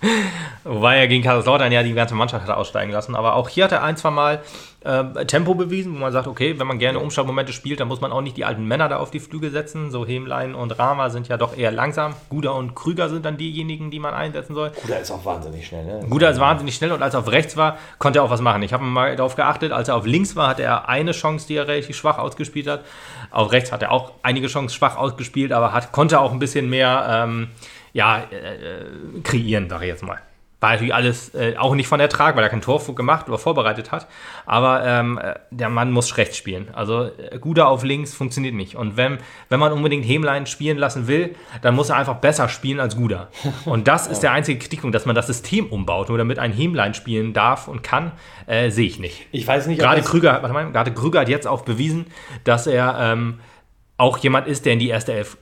Speaker 2: Wobei er gegen Kaiserslautern ja die ganze Mannschaft hat aussteigen lassen. Aber auch hier hat er ein, zwei Mal äh, Tempo bewiesen, wo man sagt, okay, wenn man gerne Umschaltmomente spielt, dann muss man auch nicht die alten Männer da auf die Flügel setzen. So Hemlein und Rama sind ja doch eher langsam. Guda und Krüger sind dann diejenigen, die man einsetzen soll.
Speaker 3: Guda ist auch wahnsinnig schnell, ne?
Speaker 2: Guda ist wahnsinnig schnell und als er auf rechts war, konnte er auch was machen. Ich habe mal darauf geachtet, als er auf links war, hatte er eine Chance, die er relativ schwach ausgespielt hat. Auf rechts hat er auch einige Chancen schwach ausgespielt, aber hat, konnte auch ein bisschen mehr ähm, ja, äh, kreieren, sage ich jetzt mal. War natürlich alles äh, auch nicht von der Trag, weil er kein Tor gemacht oder vorbereitet hat. Aber ähm, der Mann muss rechts spielen. Also äh, Guda auf links funktioniert nicht. Und wenn, wenn man unbedingt Hemlein spielen lassen will, dann muss er einfach besser spielen als Guda. Und das ist der einzige Kritikpunkt, dass man das System umbaut, nur damit ein Hemlein spielen darf und kann, äh, sehe ich nicht.
Speaker 3: Ich weiß nicht, ob
Speaker 2: Gerade
Speaker 3: das-
Speaker 2: Krüger, warte mal, gerade Krüger hat jetzt auch bewiesen, dass er ähm, auch jemand ist, der in die erste Elf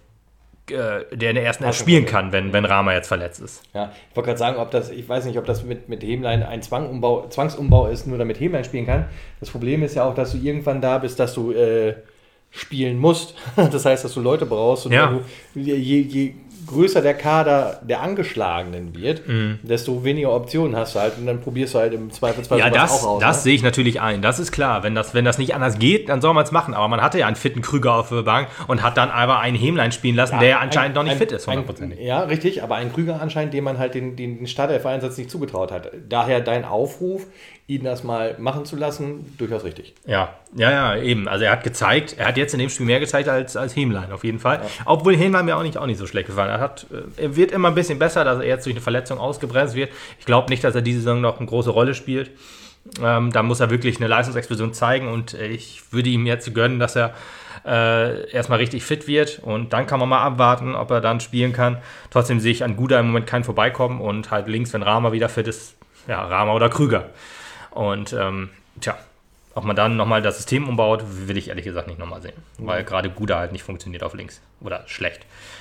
Speaker 2: der in der ersten Elf spielen kann, wenn, wenn Rama jetzt verletzt ist.
Speaker 3: Ja, ich wollte gerade sagen, ob das, ich weiß nicht, ob das mit, mit Hemlein ein Zwangumbau, Zwangsumbau ist, nur damit Hemlein spielen kann. Das Problem ist ja auch, dass du irgendwann da bist, dass du äh, spielen musst. Das heißt, dass du Leute brauchst und
Speaker 2: Ja.
Speaker 3: du, je, je größer der Kader der Angeschlagenen wird,
Speaker 2: Mhm.
Speaker 3: desto weniger Optionen hast du halt und dann probierst du halt im Zweifelsfall
Speaker 2: Ja,
Speaker 3: sowas
Speaker 2: das,
Speaker 3: auch aus.
Speaker 2: das
Speaker 3: ne?
Speaker 2: sehe ich natürlich ein. Das ist klar. Wenn das, wenn das nicht anders geht, dann soll man es machen. Aber man hatte ja einen fitten Krüger auf der Bank und hat dann aber einen Hemlein spielen lassen,
Speaker 3: Ja,
Speaker 2: der ja anscheinend
Speaker 3: ein-
Speaker 2: noch nicht
Speaker 3: ein-
Speaker 2: fit ist,
Speaker 3: ein-
Speaker 2: hundertprozentig.
Speaker 3: Ja, richtig, aber ein Krüger anscheinend, dem man halt den, den, den Startelf-Einsatz nicht zugetraut hat. Daher dein Aufruf, ihn das mal machen zu lassen, durchaus richtig.
Speaker 2: Ja, ja, ja, eben. Also er hat gezeigt, er hat jetzt in dem Spiel mehr gezeigt als, als Hemlein auf jeden Fall. Obwohl Hemlein mir auch nicht, auch nicht so schlecht gefallen hat. Er, hat. er wird immer ein bisschen besser, dass er jetzt durch eine Verletzung ausgebremst wird. Ich glaube nicht, dass er diese Saison noch eine große Rolle spielt. Ähm, da muss er wirklich eine Leistungsexplosion zeigen und äh, ich würde ihm jetzt gönnen, dass er äh, erstmal richtig fit wird und dann kann man mal abwarten, ob er dann spielen kann. Trotzdem sehe ich an Guda im Moment kein Vorbeikommen und halt links, wenn Rama wieder fit ist, ja, Rama oder Krüger. Und ähm, tja, ob man dann nochmal das System umbaut, will ich ehrlich gesagt nicht nochmal sehen. Weil gerade Guda halt nicht funktioniert auf links. Oder schlecht.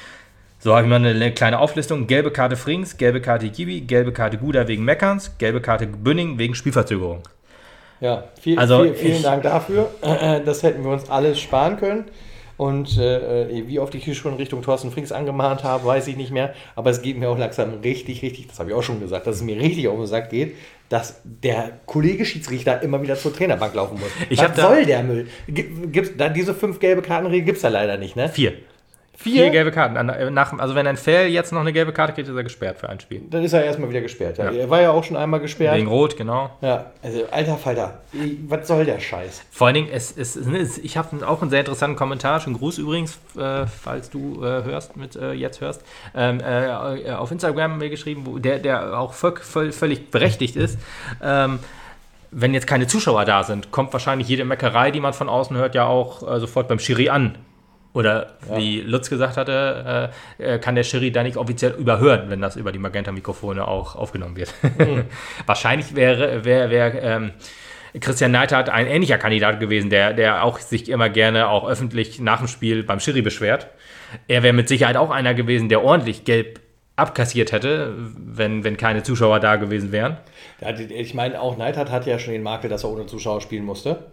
Speaker 2: So, habe ich mal eine kleine Auflistung. Gelbe Karte Frings, gelbe Karte Gibi, gelbe Karte Guda wegen Meckerns, gelbe Karte Bünning wegen Spielverzögerung.
Speaker 3: Ja, viel,
Speaker 2: Also
Speaker 3: viel, vielen
Speaker 2: ich-
Speaker 3: Dank dafür. Das hätten wir uns alles sparen können. Und äh, wie oft ich hier schon Richtung Thorsten Frings angemahnt habe, weiß ich nicht mehr. Aber es geht mir auch langsam richtig, richtig, das habe ich auch schon gesagt, dass es mir richtig auf den Sack geht, dass der Kollege Schiedsrichter immer wieder zur Trainerbank laufen muss.
Speaker 2: Ich
Speaker 3: Was
Speaker 2: hab da-
Speaker 3: soll der Müll? Gibt, gibt's, da, diese fünf gelbe Kartenregel gibt es da leider nicht, ne?
Speaker 2: Vier.
Speaker 3: Vier?
Speaker 2: Vier gelbe Karten. An- Nach, also wenn ein Fail jetzt noch eine gelbe Karte kriegt, ist er gesperrt für ein Spiel.
Speaker 3: Dann ist er erstmal wieder gesperrt. Ja.
Speaker 2: Ja.
Speaker 3: Er war ja auch schon einmal gesperrt.
Speaker 2: Wegen Rot, genau.
Speaker 3: Ja, also alter Falter, was soll der Scheiß?
Speaker 2: Vor allen Dingen, es, es, es, ich habe auch einen sehr interessanten Kommentar, schönen Gruß übrigens, äh, falls du äh, hörst, mit äh, jetzt hörst, ähm, äh, auf Instagram mir geschrieben, wo der, der auch voll, voll, völlig berechtigt ist. Ähm, wenn jetzt keine Zuschauer da sind, kommt wahrscheinlich jede Meckerei, die man von außen hört, ja auch äh, sofort beim Schiri an. Oder wie Lutz gesagt hatte, äh, kann der Schiri da nicht offiziell überhören, wenn das über die Magenta-Mikrofone auch aufgenommen wird.
Speaker 3: Mhm.
Speaker 2: Wahrscheinlich wäre wär, wär, ähm, Christian Neidhardt ein ähnlicher Kandidat gewesen, der, der auch sich immer gerne auch öffentlich nach dem Spiel beim Schiri beschwert. Er wäre mit Sicherheit auch einer gewesen, der ordentlich gelb abkassiert hätte, wenn, wenn keine Zuschauer da gewesen wären.
Speaker 3: Ja, ich meine, auch Neidhardt hat ja schon den Makel, dass er ohne Zuschauer spielen musste.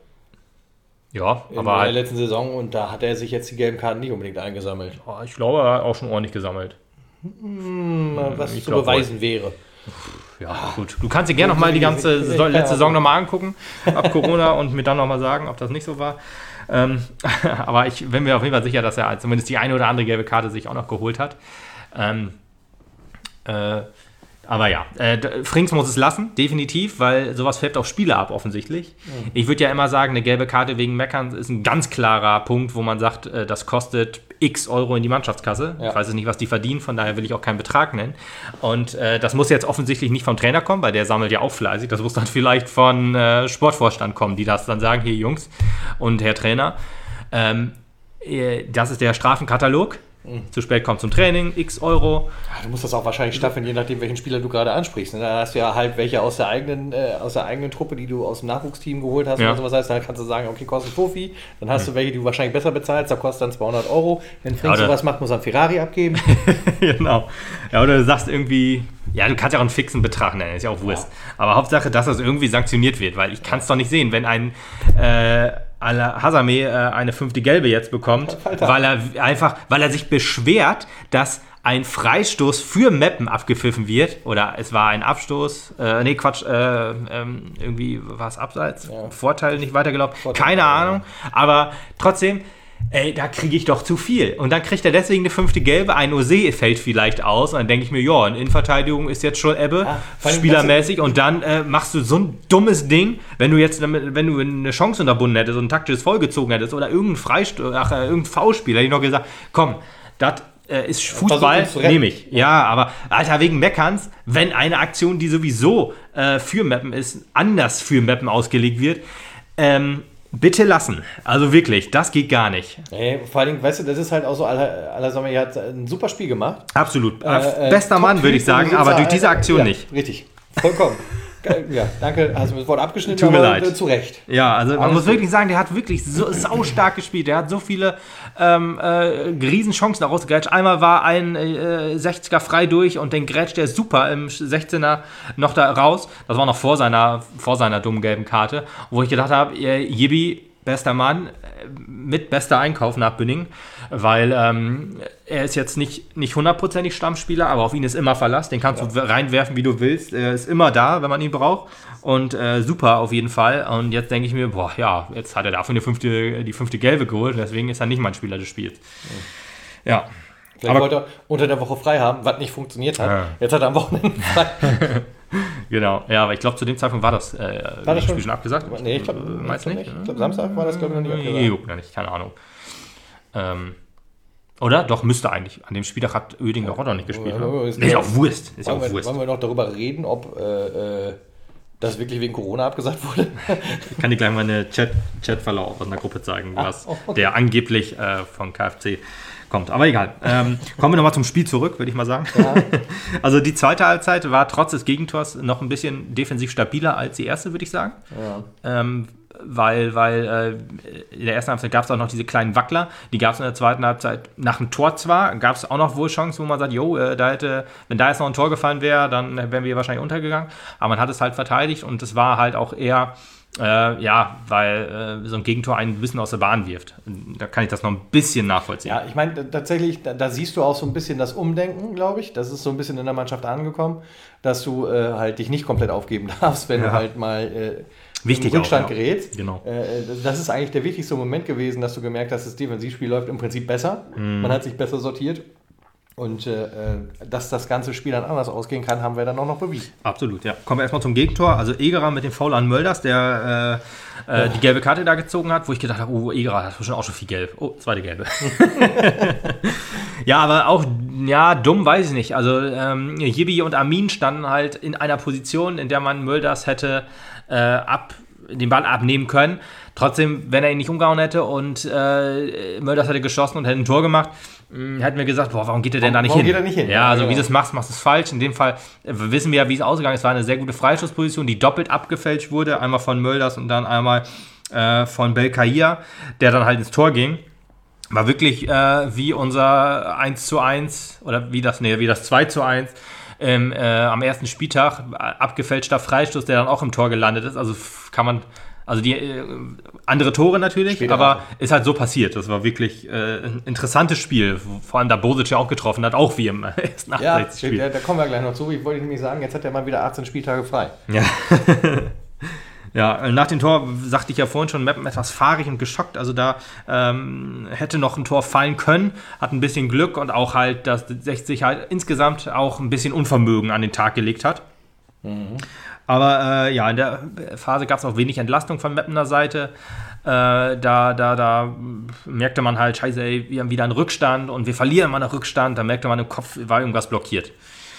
Speaker 2: Ja,
Speaker 3: In
Speaker 2: aber
Speaker 3: der
Speaker 2: halt,
Speaker 3: letzten Saison und da hat er sich jetzt die gelben Karten nicht unbedingt eingesammelt.
Speaker 2: oh, ich glaube, er hat auch schon ordentlich gesammelt.
Speaker 3: Hm, was
Speaker 2: ich
Speaker 3: zu
Speaker 2: glaub
Speaker 3: beweisen wäre.
Speaker 2: Ja, gut. Du kannst dir gerne nochmal die ganze Saison,
Speaker 3: Ja,
Speaker 2: letzte Saison nochmal angucken, ab Corona, und mir dann nochmal sagen, ob das nicht so war. Ähm, aber ich bin mir auf jeden Fall sicher, dass er zumindest die eine oder andere gelbe Karte sich auch noch geholt hat. Ähm, äh, aber ja, äh, Frings muss es lassen, definitiv, weil sowas fällt auf Spieler ab, offensichtlich. Mhm. Ich würde ja immer sagen, eine gelbe Karte wegen Meckern ist ein ganz klarer Punkt, wo man sagt, äh, das kostet x Euro in die Mannschaftskasse.
Speaker 3: Ja.
Speaker 2: Ich weiß jetzt nicht, was die verdienen, von daher will ich auch keinen Betrag nennen. Und äh, das muss jetzt offensichtlich nicht vom Trainer kommen, weil der sammelt ja auch fleißig. Das muss dann vielleicht von äh, Sportvorstand kommen, die das dann sagen, hier Jungs und Herr Trainer, ähm, äh, das ist der Strafenkatalog. Mhm. Zu spät kommt zum Training, x Euro.
Speaker 3: Ja, du musst das auch wahrscheinlich staffeln, je nachdem, welchen Spieler du gerade ansprichst. Ne? Da hast du ja halt welche aus der eigenen, äh, aus der eigenen Truppe, die du aus dem Nachwuchsteam geholt hast.
Speaker 2: Ja.
Speaker 3: Oder sowas heißt, dann kannst du sagen, okay, kostet Profi. Dann hast mhm. du welche, die du wahrscheinlich besser bezahlst, da kostet dann zweihundert Euro. Wenn Frink
Speaker 2: ja,
Speaker 3: sowas macht, muss er einen Ferrari abgeben.
Speaker 2: Genau. Ja, oder du sagst irgendwie, ja, du kannst ja auch einen fixen Betrag nennen, ist ja auch Wurst. Ja. Aber Hauptsache, dass das irgendwie sanktioniert wird, weil ich kann es doch nicht sehen, wenn ein äh, Al-Hazame äh, eine fünfte Gelbe jetzt bekommt, Alter. weil er einfach, weil er sich beschwert, dass ein Freistoß für Meppen abgepfiffen wird, oder es war ein Abstoß, äh, nee, Quatsch, äh, ähm, irgendwie war es abseits, ja. Vorteil nicht weitergelaufen, Vorteil, keine ja. Ahnung, aber trotzdem, ey, da kriege ich doch zu viel. Und dann kriegt er deswegen eine fünfte Gelbe, ein Ose fällt vielleicht aus. Und dann denke ich mir, ja, in Innenverteidigung ist jetzt schon Ebbe, ja, spielermäßig. Und dann äh, machst du so ein dummes Ding, wenn du jetzt, wenn du eine Chance unterbunden hättest und ein taktisches Foul gezogen hättest oder irgendein Freistoß, ach, äh, irgendein Foulspiel, hätte ich noch gesagt, komm, das äh, ist Fußball, nehme ich. Ja, aber Alter, wegen Meckerns, wenn eine Aktion, die sowieso äh, für Meppen ist, anders für Meppen ausgelegt wird, ähm, bitte lassen. Also wirklich, das geht gar nicht.
Speaker 3: Nee, vor allem, weißt du, das ist halt auch so, Al-Hazame hat ein super Spiel gemacht.
Speaker 2: Absolut. Äh, Bester äh, Mann, würde ich sagen, aber durch diese Aktion
Speaker 3: ja,
Speaker 2: nicht.
Speaker 3: Richtig. Vollkommen. Ja, danke, hast du das Wort abgeschnitten,
Speaker 2: Tut mir
Speaker 3: aber
Speaker 2: leid.
Speaker 3: zu Recht.
Speaker 2: Ja, also man
Speaker 3: Alles
Speaker 2: muss wirklich sagen, der hat wirklich so saustark gespielt. Der hat so viele ähm, äh, Riesenchancen daraus gegrätscht. Einmal war ein äh, sechziger frei durch und den grätscht der super im sechzehner noch da raus. Das war noch vor seiner, vor seiner dummen gelben Karte, wo ich gedacht habe, Jibi, bester Mann, mit bester Einkauf nach Bünding, weil ähm, er ist jetzt nicht, nicht hundertprozentig Stammspieler, aber auf ihn ist immer Verlass, den kannst ja. du reinwerfen, wie du willst, er ist immer da, wenn man ihn braucht und äh, super auf jeden Fall und jetzt denke ich mir, boah, ja, jetzt hat er dafür eine fünfte, die fünfte Gelbe geholt, deswegen ist er nicht mein Spieler des Spiels. Ja. ja.
Speaker 3: Vielleicht aber wollte er unter der Woche frei haben, was nicht funktioniert hat. Ja. Jetzt hat er am Wochenende frei.
Speaker 2: Genau, ja, aber ich glaube, zu dem Zeitpunkt war das, äh,
Speaker 3: war das
Speaker 2: Spiel
Speaker 3: schon?
Speaker 2: schon abgesagt.
Speaker 3: Nee, ich glaube,
Speaker 2: meinst du nicht?
Speaker 3: Ich glaube, Samstag war das, glaube ich, noch nicht
Speaker 2: abgesagt. Nee, nicht, keine Ahnung. Ähm, oder? Doch, müsste eigentlich. An dem Spieltag hat Oeding doch auch noch nicht gespielt. Ja, ne? Ist ja auch Wurst. Ist ja auch
Speaker 3: wir,
Speaker 2: Wurst.
Speaker 3: Wollen wir noch darüber reden, ob äh, das wirklich wegen Corona abgesagt wurde?
Speaker 2: Ich kann dir gleich mal einen Chat, Chatverlauf aus einer Gruppe zeigen, was Ach, okay. der angeblich äh, von K F C kommt. Aber egal. Ähm, kommen wir nochmal zum Spiel zurück, würde ich mal sagen. Ja. Also die zweite Halbzeit war trotz des Gegentors noch ein bisschen defensiv stabiler als die erste, würde ich sagen. Ja. Ähm, weil, weil äh, in der ersten Halbzeit gab es auch noch diese kleinen Wackler. Die gab es in der zweiten Halbzeit nach dem Tor zwar, gab es auch noch wohl Chancen, wo man sagt, jo, äh, da hätte, wenn da jetzt noch ein Tor gefallen wäre, dann wären wir wahrscheinlich untergegangen. Aber man hat es halt verteidigt und es war halt auch eher Äh, ja, weil äh, so ein Gegentor einen ein bisschen aus der Bahn wirft. Da kann ich das noch ein bisschen nachvollziehen.
Speaker 3: Ja, ich meine, tatsächlich, da, da siehst du auch so ein bisschen das Umdenken, glaube ich. Das ist so ein bisschen in der Mannschaft angekommen, dass du äh, halt dich nicht komplett aufgeben darfst, wenn ja. du halt mal äh,
Speaker 2: Wichtig
Speaker 3: im Rückstand
Speaker 2: auch, ja.
Speaker 3: gerätst.
Speaker 2: Genau.
Speaker 3: Äh, das ist eigentlich der wichtigste Moment gewesen, dass du gemerkt hast, das Defensivspiel läuft im Prinzip besser. Mm. Man hat sich besser sortiert. Und äh, dass das ganze Spiel dann anders ausgehen kann, haben wir dann auch noch bewiesen.
Speaker 2: Absolut, ja. Kommen wir erstmal zum Gegentor. Also Egerer mit dem Foul an Mölders, der äh, äh, oh. die gelbe Karte da gezogen hat, wo ich gedacht habe, oh, Egerer hat schon auch schon viel gelb. Oh, zweite gelbe. Ja, aber auch, ja, dumm weiß ich nicht. Also ähm, Jibi und Amin standen halt in einer Position, in der man Mölders hätte äh, ab, den Ball abnehmen können. Trotzdem, wenn er ihn nicht umgehauen hätte und äh, Mölders hätte geschossen und hätte ein Tor gemacht, hätten wir gesagt, boah, warum geht er denn da nicht
Speaker 3: warum
Speaker 2: hin?
Speaker 3: Geht er nicht hin?
Speaker 2: Ja, also ja. wie du es machst, machst du es falsch. In dem Fall äh, wissen wir ja, wie es ausgegangen ist. Es war eine sehr gute Freischussposition, die doppelt abgefälscht wurde. Einmal von Mölders und dann einmal äh, von Belkahir, der dann halt ins Tor ging. War wirklich äh, wie unser eins zu eins oder wie das, nee, wie das zwei zu eins ähm, äh, am ersten Spieltag. Abgefälschter Freistoß, der dann auch im Tor gelandet ist. Also kann man... Also die äh, andere Tore natürlich, Später aber auch. Ist halt so passiert. Das war wirklich äh, ein interessantes Spiel. Vor allem da Bosic ja auch getroffen hat, auch wie im ersten achtundsechzig Spiel.
Speaker 3: Ja, da kommen wir gleich noch zu. Ich wollte nämlich sagen, jetzt hat er mal wieder achtzehn Spieltage frei.
Speaker 2: Ja. Ja, nach dem Tor sagte ich ja vorhin schon, Meppen etwas fahrig und geschockt. Also da ähm, hätte noch ein Tor fallen können, hat ein bisschen Glück und auch halt, dass sechzig halt insgesamt auch ein bisschen Unvermögen an den Tag gelegt hat. Mhm. Aber äh, ja, in der Phase gab es auch wenig Entlastung von Meppener Seite. Äh, da, da, da merkte man halt, scheiße, ey, wir haben wieder einen Rückstand und wir verlieren mal einen Rückstand. Da merkte man im Kopf, war irgendwas blockiert.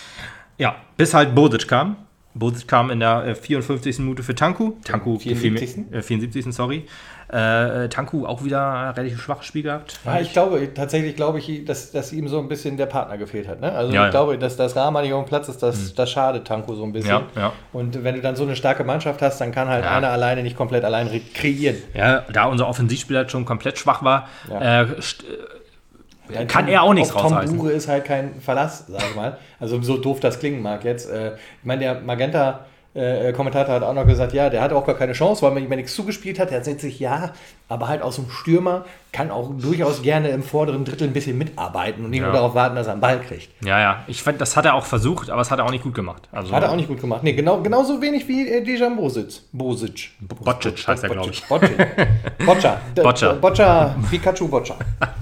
Speaker 2: Ja, bis halt Bosic kam. Bosic kam in der äh, vierundfünfzigsten Minute für Tanku. Tanku,
Speaker 3: vierundsiebzigsten
Speaker 2: Äh, vierundsiebzigsten Sorry. Äh, Tanku auch wieder ein relativ schwaches Spiel gehabt.
Speaker 3: Ja, ich glaube, tatsächlich glaube ich, dass, dass ihm so ein bisschen der Partner gefehlt hat. Ne? Also
Speaker 2: Ja,
Speaker 3: ich
Speaker 2: ja.
Speaker 3: glaube, dass das Rahman nicht auf dem Platz ist, das,
Speaker 2: Mhm.
Speaker 3: das schadet Tanku so ein bisschen.
Speaker 2: Ja, ja.
Speaker 3: Und wenn du dann so eine starke Mannschaft hast, dann kann halt
Speaker 2: Ja.
Speaker 3: einer alleine nicht komplett allein re- kreieren.
Speaker 2: Ja, da unser Offensivspieler schon komplett schwach war,
Speaker 3: Ja.
Speaker 2: äh, st-
Speaker 3: Ja,
Speaker 2: kann
Speaker 3: Tom-
Speaker 2: er auch nichts
Speaker 3: auf Tom
Speaker 2: rausreißen.
Speaker 3: Bure ist halt kein Verlass, sag ich mal. Also so doof das klingen mag jetzt. Äh, ich meine, der Magenta äh, Kommentator hat auch noch gesagt, ja, der hat auch gar keine Chance, weil man ihm nichts zugespielt hat. Der hat sich ja, aber halt aus dem Stürmer kann auch durchaus gerne im vorderen Drittel ein bisschen mitarbeiten und nicht
Speaker 2: Ja.
Speaker 3: nur darauf warten, dass er einen Ball kriegt.
Speaker 2: Ja, ja, ich fand, das hat er auch versucht, aber es hat er auch nicht gut gemacht. Also,
Speaker 3: Hat er auch nicht gut gemacht. Nee, genau, genauso wenig wie äh, Dejan Bosic. Bosic.
Speaker 2: Bocic heißt er, glaube ich.
Speaker 3: Bocic. Boccia. D-
Speaker 2: Boccia.
Speaker 3: D- Boccia. Pikachu Boccia.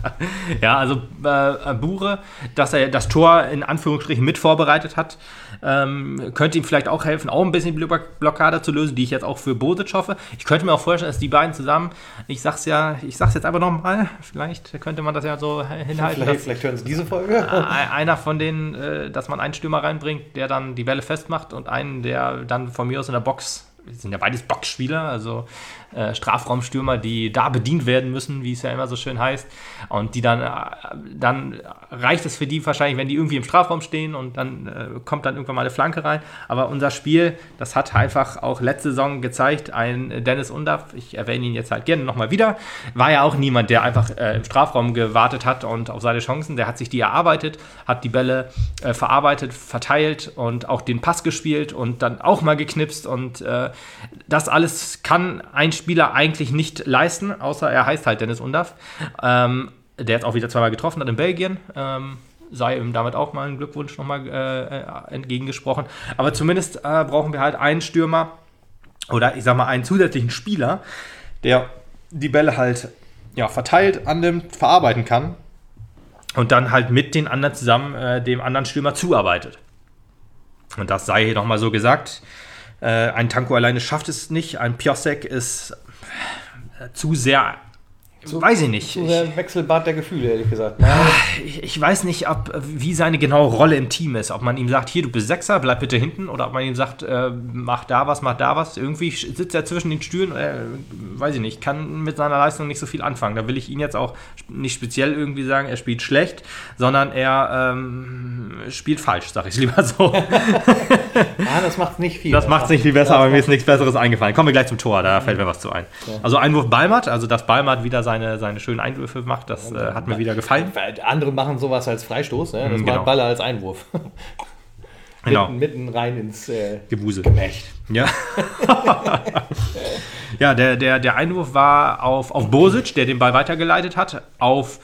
Speaker 2: Ja, also äh, Bure, dass er das Tor in Anführungsstrichen mit vorbereitet hat, ähm, könnte ihm vielleicht auch helfen, auch ein bisschen die Blockade zu lösen, die ich jetzt auch für Bosic hoffe. Ich könnte mir auch vorstellen, dass die beiden zusammen, ich sag's ja, ich sag's jetzt aber nochmal, vielleicht könnte man das ja so hinhalten,
Speaker 3: Vielleicht,
Speaker 2: dass
Speaker 3: vielleicht hören Sie diese Folge.
Speaker 2: ein- einer von denen, äh, dass man einen Stürmer reinbringt, der dann die Bälle festmacht und einen, der dann von mir aus in der Box, das sind ja beides Boxspieler, also äh, Strafraumstürmer, die da bedient werden müssen, wie es ja immer so schön heißt. Und die dann, äh, dann reicht es für die wahrscheinlich, wenn die irgendwie im Strafraum stehen und dann äh, kommt dann irgendwann mal eine Flanke rein. Aber unser Spiel, das hat einfach auch letzte Saison gezeigt, ein Dennis Undaff, ich erwähne ihn jetzt halt gerne nochmal wieder, war ja auch niemand, der einfach äh, im Strafraum gewartet hat und auf seine Chancen, der hat sich die erarbeitet, hat die Bälle äh, verarbeitet, verteilt und auch den Pass gespielt und dann auch mal geknipst und äh, das alles kann ein Spieler eigentlich nicht leisten, außer er heißt halt Dennis Undaff. Ähm, der jetzt auch wieder zweimal getroffen hat in Belgien. Ähm, sei ihm damit auch mal ein Glückwunsch nochmal äh, entgegengesprochen. Aber zumindest äh, brauchen wir halt einen Stürmer oder ich sag mal einen zusätzlichen Spieler, der die Bälle halt ja, verteilt, annimmt, verarbeiten kann und dann halt mit den anderen zusammen äh, dem anderen Stürmer zuarbeitet. Und das sei hier nochmal so gesagt. Äh, ein Tanko alleine schafft es nicht. Ein Piosek ist äh, zu sehr,
Speaker 3: Zu-
Speaker 2: weiß ich nicht.
Speaker 3: So
Speaker 2: Ich,
Speaker 3: ein Wechselbad der Gefühle, ehrlich gesagt.
Speaker 2: ich, ich weiß nicht, ob, wie seine genaue Rolle im Team ist. Ob man ihm sagt, hier, du bist Sechser, bleib bitte hinten. Oder ob man ihm sagt, äh, mach da was, mach da was. Irgendwie sitzt er zwischen den Stühlen. Äh, weiß ich nicht, kann mit seiner Leistung nicht so viel anfangen. Da will ich ihn jetzt auch nicht speziell irgendwie sagen, er spielt schlecht, sondern er ähm, spielt falsch, sag ich lieber so.
Speaker 3: Ja, das macht nicht viel.
Speaker 2: Das macht es nicht viel besser,
Speaker 3: Das
Speaker 2: aber mir
Speaker 3: macht-
Speaker 2: ist nichts Besseres eingefallen. Kommen wir gleich zum Tor, da fällt mir was zu ein. Also Einwurf Balmert, also dass Balmert wieder seine, seine schönen Einwürfe macht, das äh, hat mir wieder gefallen.
Speaker 3: Weil andere machen sowas als Freistoß, ne? Das
Speaker 2: Mhm,
Speaker 3: macht
Speaker 2: genau.
Speaker 3: Baller als Einwurf.
Speaker 2: Genau.
Speaker 3: Mitten, mitten rein ins äh,
Speaker 2: Gewusel.
Speaker 3: Gemächt.
Speaker 2: Ja. Ja, der, der, der Einwurf war auf, auf Bosic, der den Ball weitergeleitet hat, auf,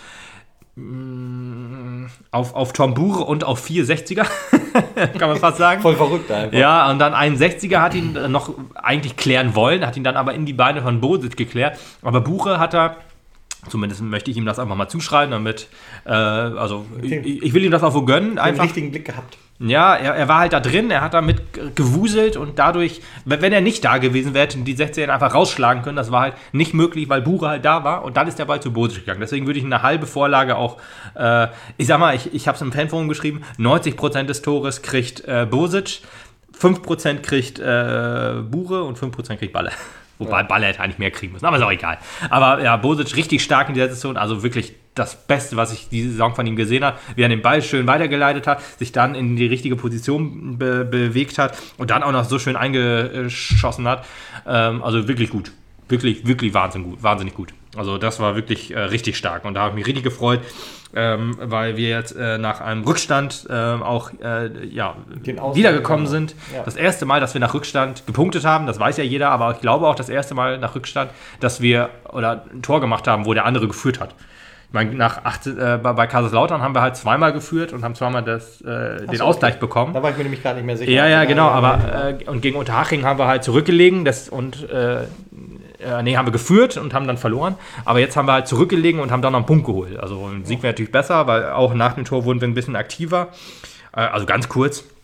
Speaker 2: mh, auf, auf Tom Bure und auf vier sechziger, kann man fast sagen.
Speaker 3: Voll verrückt einfach.
Speaker 2: Ja, und dann ein sechziger hat ihn äh, noch eigentlich klären wollen, hat ihn dann aber in die Beine von Bosic geklärt. Aber Buche hat er, zumindest möchte ich ihm das einfach mal zuschreiben, damit, äh, also ich, ich will ihm das auch so gönnen.
Speaker 3: Den
Speaker 2: Einfach.
Speaker 3: richtigen Blick gehabt.
Speaker 2: Ja, er, er war halt da drin, er hat damit g- gewuselt und dadurch, wenn wenn er nicht da gewesen wäre, hätten die sechziger ihn einfach rausschlagen können. Das war halt nicht möglich, weil Bure halt da war und dann ist der Ball zu Bosic gegangen. Deswegen würde ich eine halbe Vorlage auch, äh, ich sag mal, ich, ich habe es im Fanforum geschrieben, neunzig Prozent des Tores kriegt äh, Bosic, fünf Prozent kriegt äh, Bure und fünf Prozent kriegt Balle. Wobei Balle hätte eigentlich mehr kriegen müssen, aber ist auch egal. Aber ja, Bosic richtig stark in dieser Saison, also wirklich das Beste, was ich diese Saison von ihm gesehen habe, wie er den Ball schön weitergeleitet hat, sich dann in die richtige Position be- bewegt hat und dann auch noch so schön eingeschossen hat. Ähm, also wirklich gut. Wirklich, wirklich wahnsinnig gut, wahnsinnig gut. Also das war wirklich äh, richtig stark und da habe ich mich richtig gefreut, ähm, weil wir jetzt äh, nach einem Rückstand äh, auch äh, ja,
Speaker 3: Den Ausgleich
Speaker 2: wiedergekommen
Speaker 3: gemacht.
Speaker 2: sind.
Speaker 3: Ja.
Speaker 2: Das erste Mal, dass wir nach Rückstand gepunktet haben, das weiß ja jeder, aber ich glaube auch das erste Mal nach Rückstand, dass wir oder ein Tor gemacht haben, wo der andere geführt hat. Ich meine, nach achtzehn, äh, bei, bei Kaiserslautern haben wir halt zweimal geführt und haben zweimal das, äh, den
Speaker 3: so,
Speaker 2: Ausgleich
Speaker 3: okay.
Speaker 2: bekommen.
Speaker 3: Da war ich mir nämlich gerade nicht mehr sicher.
Speaker 2: Ja, ja,
Speaker 3: Da-
Speaker 2: genau,
Speaker 3: da-
Speaker 2: aber äh, und gegen Unterhaching haben wir halt zurückgelegen das, und äh, äh, nee, haben wir geführt und haben dann verloren, aber jetzt haben wir halt zurückgelegen und haben dann noch einen Punkt geholt. Also ein Sieg wäre natürlich besser, weil auch nach dem Tor wurden wir ein bisschen aktiver. Äh, also ganz kurz,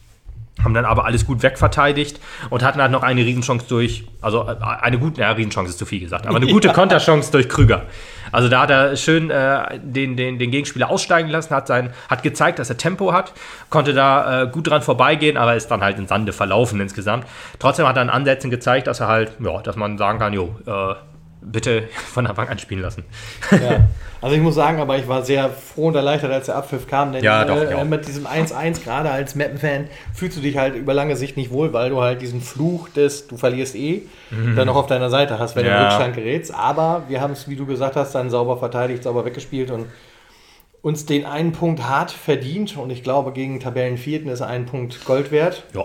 Speaker 2: haben dann aber alles gut wegverteidigt und hatten halt noch eine Riesenchance durch, also eine gute, ja, Riesenchance ist zu viel gesagt, aber eine gute Konterchance durch Krüger. Also da hat er schön äh, den, den, den Gegenspieler aussteigen lassen, hat, sein, hat gezeigt, dass er Tempo hat, konnte da äh, gut dran vorbeigehen, aber ist dann halt in Sande verlaufen insgesamt. Trotzdem hat er in Ansätzen gezeigt, dass er halt, ja, dass man sagen kann, jo, äh, bitte von Anfang an spielen lassen.
Speaker 3: Ja. Also ich muss sagen, aber ich war sehr froh und erleichtert, als der Abpfiff kam, denn
Speaker 2: ja, doch,
Speaker 3: äh,
Speaker 2: ja.
Speaker 3: mit diesem eins eins, gerade als Meppen-Fan, fühlst du dich halt über lange Sicht nicht wohl, weil du halt diesen Fluch des, du verlierst eh, mhm. dann noch auf deiner Seite hast, wenn ja. du in Rückstand gerätst. Aber wir haben es, wie du gesagt hast, dann sauber verteidigt, sauber weggespielt und uns den einen Punkt hart verdient. Und ich glaube, gegen Tabellenvierten ist ein Punkt Gold wert.
Speaker 2: Ja.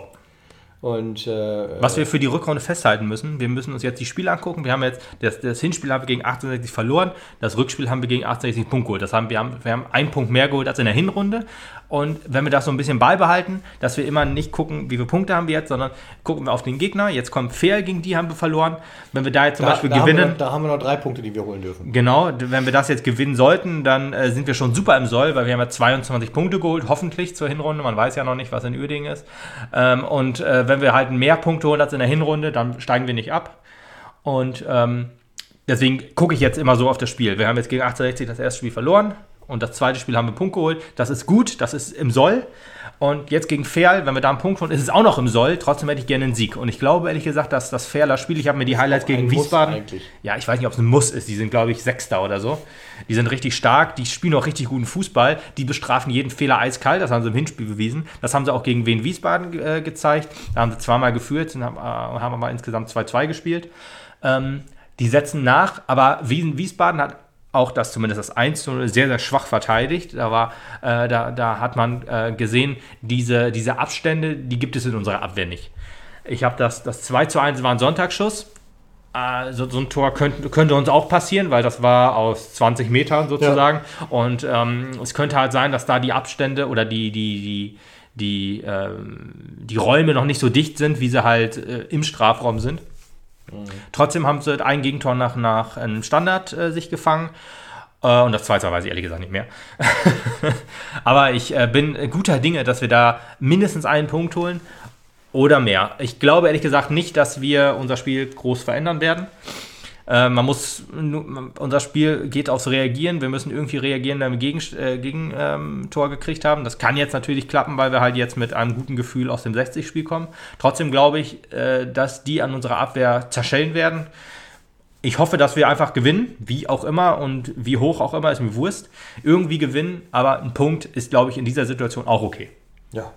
Speaker 3: Und, äh,
Speaker 2: was wir für die Rückrunde festhalten müssen, wir müssen uns jetzt die Spiele angucken. Wir haben jetzt, das, das Hinspiel haben wir gegen achtundsechzig verloren, das Rückspiel haben wir gegen achtundsechzig Punkt geholt. Das haben, wir, haben, wir haben einen Punkt mehr geholt als in der Hinrunde. Und wenn wir das so ein bisschen beibehalten, dass wir immer nicht gucken, wie viele Punkte haben wir jetzt, sondern gucken wir auf den Gegner. Jetzt kommt Fair, gegen die haben wir verloren. Wenn wir da jetzt zum
Speaker 3: da,
Speaker 2: Beispiel
Speaker 3: da
Speaker 2: gewinnen.
Speaker 3: Haben wir noch, da haben wir noch drei Punkte, die wir holen dürfen.
Speaker 2: Genau, wenn wir das jetzt gewinnen sollten, dann äh, sind wir schon super im Soll, weil wir haben ja zweiundzwanzig Punkte geholt, hoffentlich zur Hinrunde. Man weiß ja noch nicht, was in Uerdingen ist. Ähm, und äh, wenn wir halt mehr Punkte holen als in der Hinrunde, dann steigen wir nicht ab. Und ähm, deswegen gucke ich jetzt immer so auf das Spiel. Wir haben jetzt gegen achtundsechzig das erste Spiel verloren. Und das zweite Spiel haben wir einen Punkt geholt. Das ist gut, das ist im Soll. Und jetzt gegen Ferl, wenn wir da einen Punkt holen, ist es auch noch im Soll. Trotzdem hätte ich gerne einen Sieg. Und ich glaube, ehrlich gesagt, dass das Ferler Spiel, ich habe mir die Highlights gegen Wiesbaden. Ja, ich weiß nicht, ob es ein Muss ist. Die sind, glaube ich, Sechster oder so. Die sind richtig stark, die spielen auch richtig guten Fußball. Die bestrafen jeden Fehler eiskalt. Das haben sie im Hinspiel bewiesen. Das haben sie auch gegen Wien Wiesbaden äh, gezeigt. Da haben sie zweimal geführt und haben, äh, haben aber insgesamt zwei zwei gespielt. Ähm, die setzen nach, aber Wien Wiesbaden hat auch das, zumindest das eins zu null, sehr, sehr schwach verteidigt. Da, war, äh, da, da hat man äh, gesehen, diese, diese Abstände, die gibt es in unserer Abwehr nicht. Ich habe das, das zwei zu eins war ein Sonntagsschuss. Äh, so, so ein Tor könnte, könnte uns auch passieren, weil das war aus zwanzig Metern sozusagen. Ja. Und ähm, es könnte halt sein, dass da die Abstände oder die, die, die, die, äh, die Räume noch nicht so dicht sind, wie sie halt äh, im Strafraum sind. Mhm. Trotzdem haben sie ein Gegentor nach, nach einem Standard äh, sich gefangen. Äh, und das zweite weiß ich ehrlich gesagt nicht mehr. Aber ich äh, bin guter Dinge, dass wir da mindestens einen Punkt holen oder mehr. Ich glaube ehrlich gesagt nicht, dass wir unser Spiel groß verändern werden. Äh, man muss, unser Spiel geht aufs Reagieren. Wir müssen irgendwie reagieren, wenn wir Gegen, äh, Gegentor ähm, gekriegt haben. Das kann jetzt natürlich klappen, weil wir halt jetzt mit einem guten Gefühl aus dem sechzig-Spiel kommen. Trotzdem glaube ich, äh, dass die an unserer Abwehr zerschellen werden. Ich hoffe, dass wir einfach gewinnen, wie auch immer und wie hoch auch immer, ist mir Wurst. Irgendwie gewinnen, aber ein Punkt ist, glaube ich, in dieser Situation auch okay.
Speaker 3: Ja.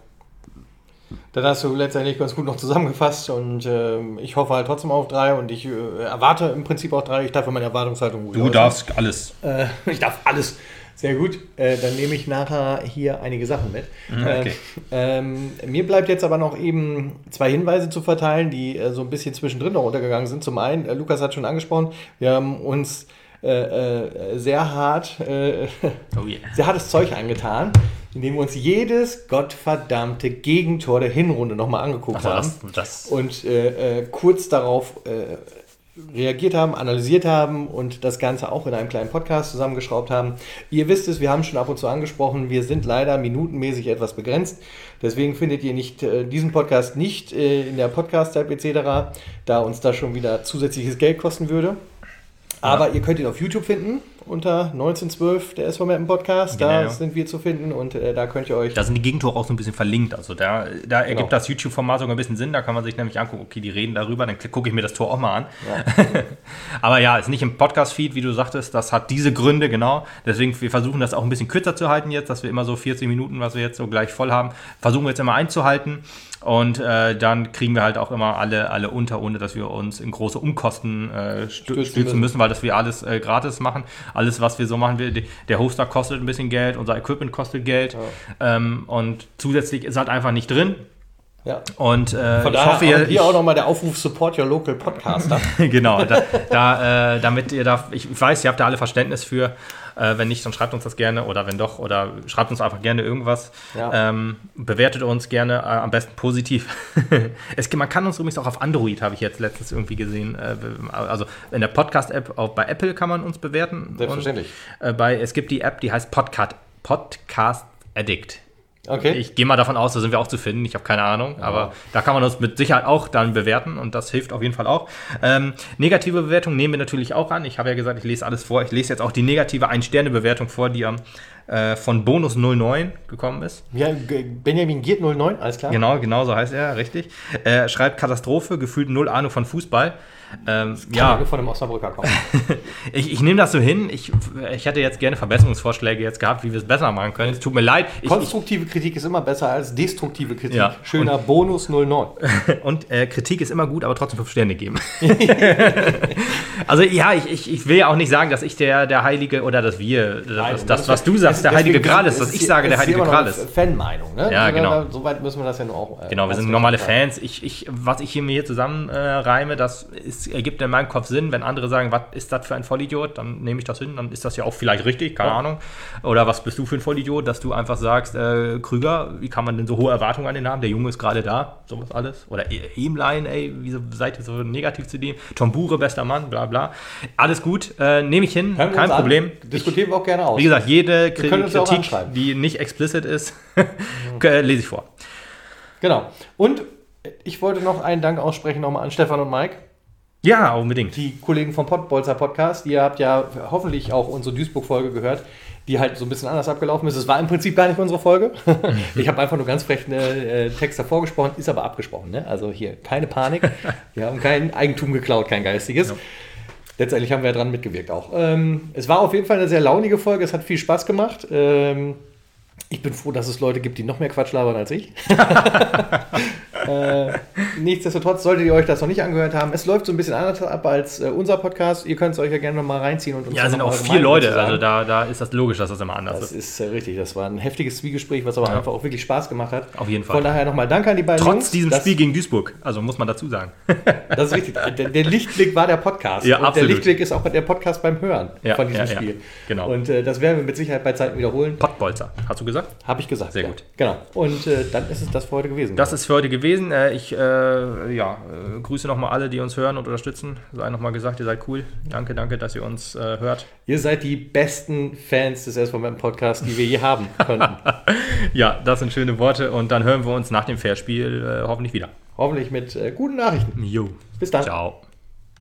Speaker 3: Dann hast du letztendlich ganz gut noch zusammengefasst und äh, ich hoffe halt trotzdem auf drei und ich äh, erwarte im Prinzip auch drei. Ich darf für meine Erwartungshaltung gut
Speaker 2: Du äußern. darfst alles.
Speaker 3: Äh, ich darf alles. Sehr gut. Äh, dann nehme ich nachher hier einige Sachen mit. Okay. Äh, ähm, mir bleibt jetzt aber noch eben zwei Hinweise zu verteilen, die äh, so ein bisschen zwischendrin noch untergegangen sind. Zum einen, äh, Lukas hat schon angesprochen, wir haben uns äh, äh, sehr hart, äh, oh yeah. sehr hartes Zeug angetan, indem wir uns jedes gottverdammte Gegentor der Hinrunde nochmal angeguckt
Speaker 2: also
Speaker 3: haben
Speaker 2: das, das.
Speaker 3: und äh, äh, kurz darauf äh, reagiert haben, analysiert haben und das Ganze auch in einem kleinen Podcast zusammengeschraubt haben. Ihr wisst es, wir haben schon ab und zu angesprochen, wir sind leider minutenmäßig etwas begrenzt. Deswegen findet ihr nicht äh, diesen Podcast nicht äh, in der Podcast-App et cetera, da uns das schon wieder zusätzliches Geld kosten würde. Aber ja. Ihr könnt ihn auf YouTube finden, unter neunzehnhundertzwölf, der S V Meppen Podcast, da genau. sind wir zu finden und äh, da könnt ihr euch...
Speaker 2: Da sind die Gegentore auch so ein bisschen verlinkt, also da, da ergibt
Speaker 3: genau.
Speaker 2: das YouTube-Format sogar ein bisschen Sinn, da kann man sich nämlich angucken, okay, die reden darüber, dann gucke ich mir das Tor auch mal an. Ja. Aber ja, ist nicht im Podcast-Feed, wie du sagtest, das hat diese Gründe, genau, deswegen wir versuchen das auch ein bisschen kürzer zu halten jetzt, dass wir immer so vierzig Minuten, was wir jetzt so gleich voll haben, versuchen wir jetzt immer einzuhalten. Und äh, dann kriegen wir halt auch immer alle, alle unter, ohne dass wir uns in große Umkosten äh, stürzen müssen, weil das wir alles äh, gratis machen. Alles, was wir so machen, wir, der Hoster kostet ein bisschen Geld, unser Equipment kostet Geld. Ja. Ähm, und zusätzlich ist halt einfach nicht drin.
Speaker 3: Ja.
Speaker 2: Und äh,
Speaker 3: Von
Speaker 2: ich
Speaker 3: daher
Speaker 2: hoffe, ihr,
Speaker 3: hier auch nochmal der Aufruf, support your local podcaster.
Speaker 2: Genau, da, da, äh, damit ihr da, ich weiß, ihr habt da alle Verständnis für. Äh, wenn nicht, dann schreibt uns das gerne oder wenn doch, oder schreibt uns einfach gerne irgendwas. Ja. Ähm, bewertet uns gerne, äh, am besten positiv. es, man kann uns übrigens auch auf Android, habe ich jetzt letztens irgendwie gesehen. Äh, also in der Podcast-App, auch bei Apple kann man uns bewerten.
Speaker 3: Selbstverständlich.
Speaker 2: Und, äh, bei, es gibt die App, die heißt Podcast, Podcast Addict.
Speaker 3: Okay.
Speaker 2: Ich gehe mal davon aus, da sind wir auch zu finden. Ich habe keine Ahnung, ja. aber da kann man uns mit Sicherheit auch dann bewerten und das hilft auf jeden Fall auch. Ähm, negative Bewertung nehmen wir natürlich auch an. Ich habe ja gesagt, ich lese alles vor. Ich lese jetzt auch die negative Ein-Sterne-Bewertung vor, die am äh, von Bonus null neun gekommen ist.
Speaker 3: Ja, Benjamin Giert null neun, alles klar.
Speaker 2: Genau, genau so heißt er, richtig. Er äh, schreibt Katastrophe, gefühlt null Ahnung von Fußball. Ähm,
Speaker 3: Kann
Speaker 2: ja,
Speaker 3: nur von dem Osnabrücker kommen.
Speaker 2: ich, ich nehme das so hin. Ich, ich hätte jetzt gerne Verbesserungsvorschläge jetzt gehabt, wie wir es besser machen können. Es tut mir leid. Ich,
Speaker 3: Konstruktive Kritik ist immer besser als destruktive Kritik.
Speaker 2: Ja.
Speaker 3: Schöner
Speaker 2: und,
Speaker 3: Bonus null neun.
Speaker 2: Und äh, Kritik ist immer gut, aber trotzdem fünf Sterne geben. Also ja, ich, ich, ich will ja auch nicht sagen, dass ich der, der Heilige oder dass wir,
Speaker 3: Nein,
Speaker 2: das, das, was du sagst, der Heilige Gral ist, dass ich sage, der Heilige Gral ist.
Speaker 3: Fanmeinung, ne?
Speaker 2: Ja, genau.
Speaker 3: Soweit müssen wir das ja nur auch. Äh,
Speaker 2: genau, wir sind normale Fans. Ich, ich, was ich hier mir hier zusammen äh, reime, das ist, ergibt in meinem Kopf Sinn. Wenn andere sagen, was ist das für ein Vollidiot, dann nehme ich das hin, dann ist das ja auch vielleicht richtig, keine ja. Ahnung. Oder was bist du für ein Vollidiot, dass du einfach sagst, äh, Krüger, wie kann man denn so hohe Erwartungen an den haben? Der Junge ist gerade da, sowas alles. Oder Emlein, ey, wieso seid ihr so negativ zu dem? Tombure, bester Mann, bla bla. Alles gut, äh, nehme ich hin,
Speaker 3: Hören
Speaker 2: kein Problem.
Speaker 3: Diskutieren wir auch gerne aus.
Speaker 2: Wie gesagt, jede Kri- Kritik,
Speaker 3: ja
Speaker 2: die nicht explicit ist, lese ich vor.
Speaker 3: Genau. Und ich wollte noch einen Dank aussprechen nochmal an Stefan und Mike.
Speaker 2: Ja, unbedingt.
Speaker 3: Die Kollegen vom Pottbolzer Podcast. Ihr habt ja hoffentlich auch unsere Duisburg-Folge gehört, die halt so ein bisschen anders abgelaufen ist. Es war im Prinzip gar nicht unsere Folge. Ich habe einfach nur ganz frech einen äh, Text davor gesprochen, ist aber abgesprochen. Ne? Also hier keine Panik. Wir haben kein Eigentum geklaut, kein geistiges. Ja. Letztendlich haben wir ja dran mitgewirkt auch. Ähm, es war auf jeden Fall eine sehr launige Folge. Es hat viel Spaß gemacht. Ähm, ich bin froh, dass es Leute gibt, die noch mehr Quatsch labern als ich. äh, nichtsdestotrotz solltet ihr euch das noch nicht angehört haben. Es läuft so ein bisschen anders ab als äh, unser Podcast. Ihr könnt es euch ja gerne noch mal reinziehen. Und uns
Speaker 2: ja, sind auch vier Leute. Also da, da ist das logisch, dass das immer anders
Speaker 3: das
Speaker 2: ist.
Speaker 3: Das ist äh, richtig. Das war ein heftiges Zwiegespräch, was aber ja. einfach auch wirklich Spaß gemacht hat.
Speaker 2: Auf jeden Fall.
Speaker 3: Von daher nochmal Danke an die beiden
Speaker 2: Trotz
Speaker 3: Jungs.
Speaker 2: diesem Spiel gegen Duisburg. Also muss man dazu sagen.
Speaker 3: Das ist richtig. Der, der Lichtblick war der Podcast.
Speaker 2: Ja,
Speaker 3: und
Speaker 2: absolut.
Speaker 3: Der Lichtblick ist auch der Podcast beim Hören
Speaker 2: ja,
Speaker 3: von diesem
Speaker 2: ja,
Speaker 3: Spiel.
Speaker 2: Ja, genau.
Speaker 3: Und äh, das werden wir mit Sicherheit bei Zeiten wiederholen.
Speaker 2: Pottbolzer, hast du gesagt?
Speaker 3: Habe ich gesagt.
Speaker 2: Sehr
Speaker 3: ja.
Speaker 2: gut.
Speaker 3: Genau. Und äh, dann ist es das für heute gewesen.
Speaker 2: Das ist für heute gewesen. Äh, ich äh, ja, äh, grüße nochmal alle, die uns hören und unterstützen. Sei nochmal gesagt, ihr seid cool. Danke, danke, dass ihr uns äh, hört.
Speaker 3: Ihr seid die besten Fans des S V M Podcasts, die wir je haben könnten.
Speaker 2: Ja, das sind schöne Worte. Und dann hören wir uns nach dem Fairspiel äh, hoffentlich wieder.
Speaker 3: Hoffentlich mit äh, guten Nachrichten.
Speaker 2: Jo.
Speaker 3: Bis dann.
Speaker 2: Ciao.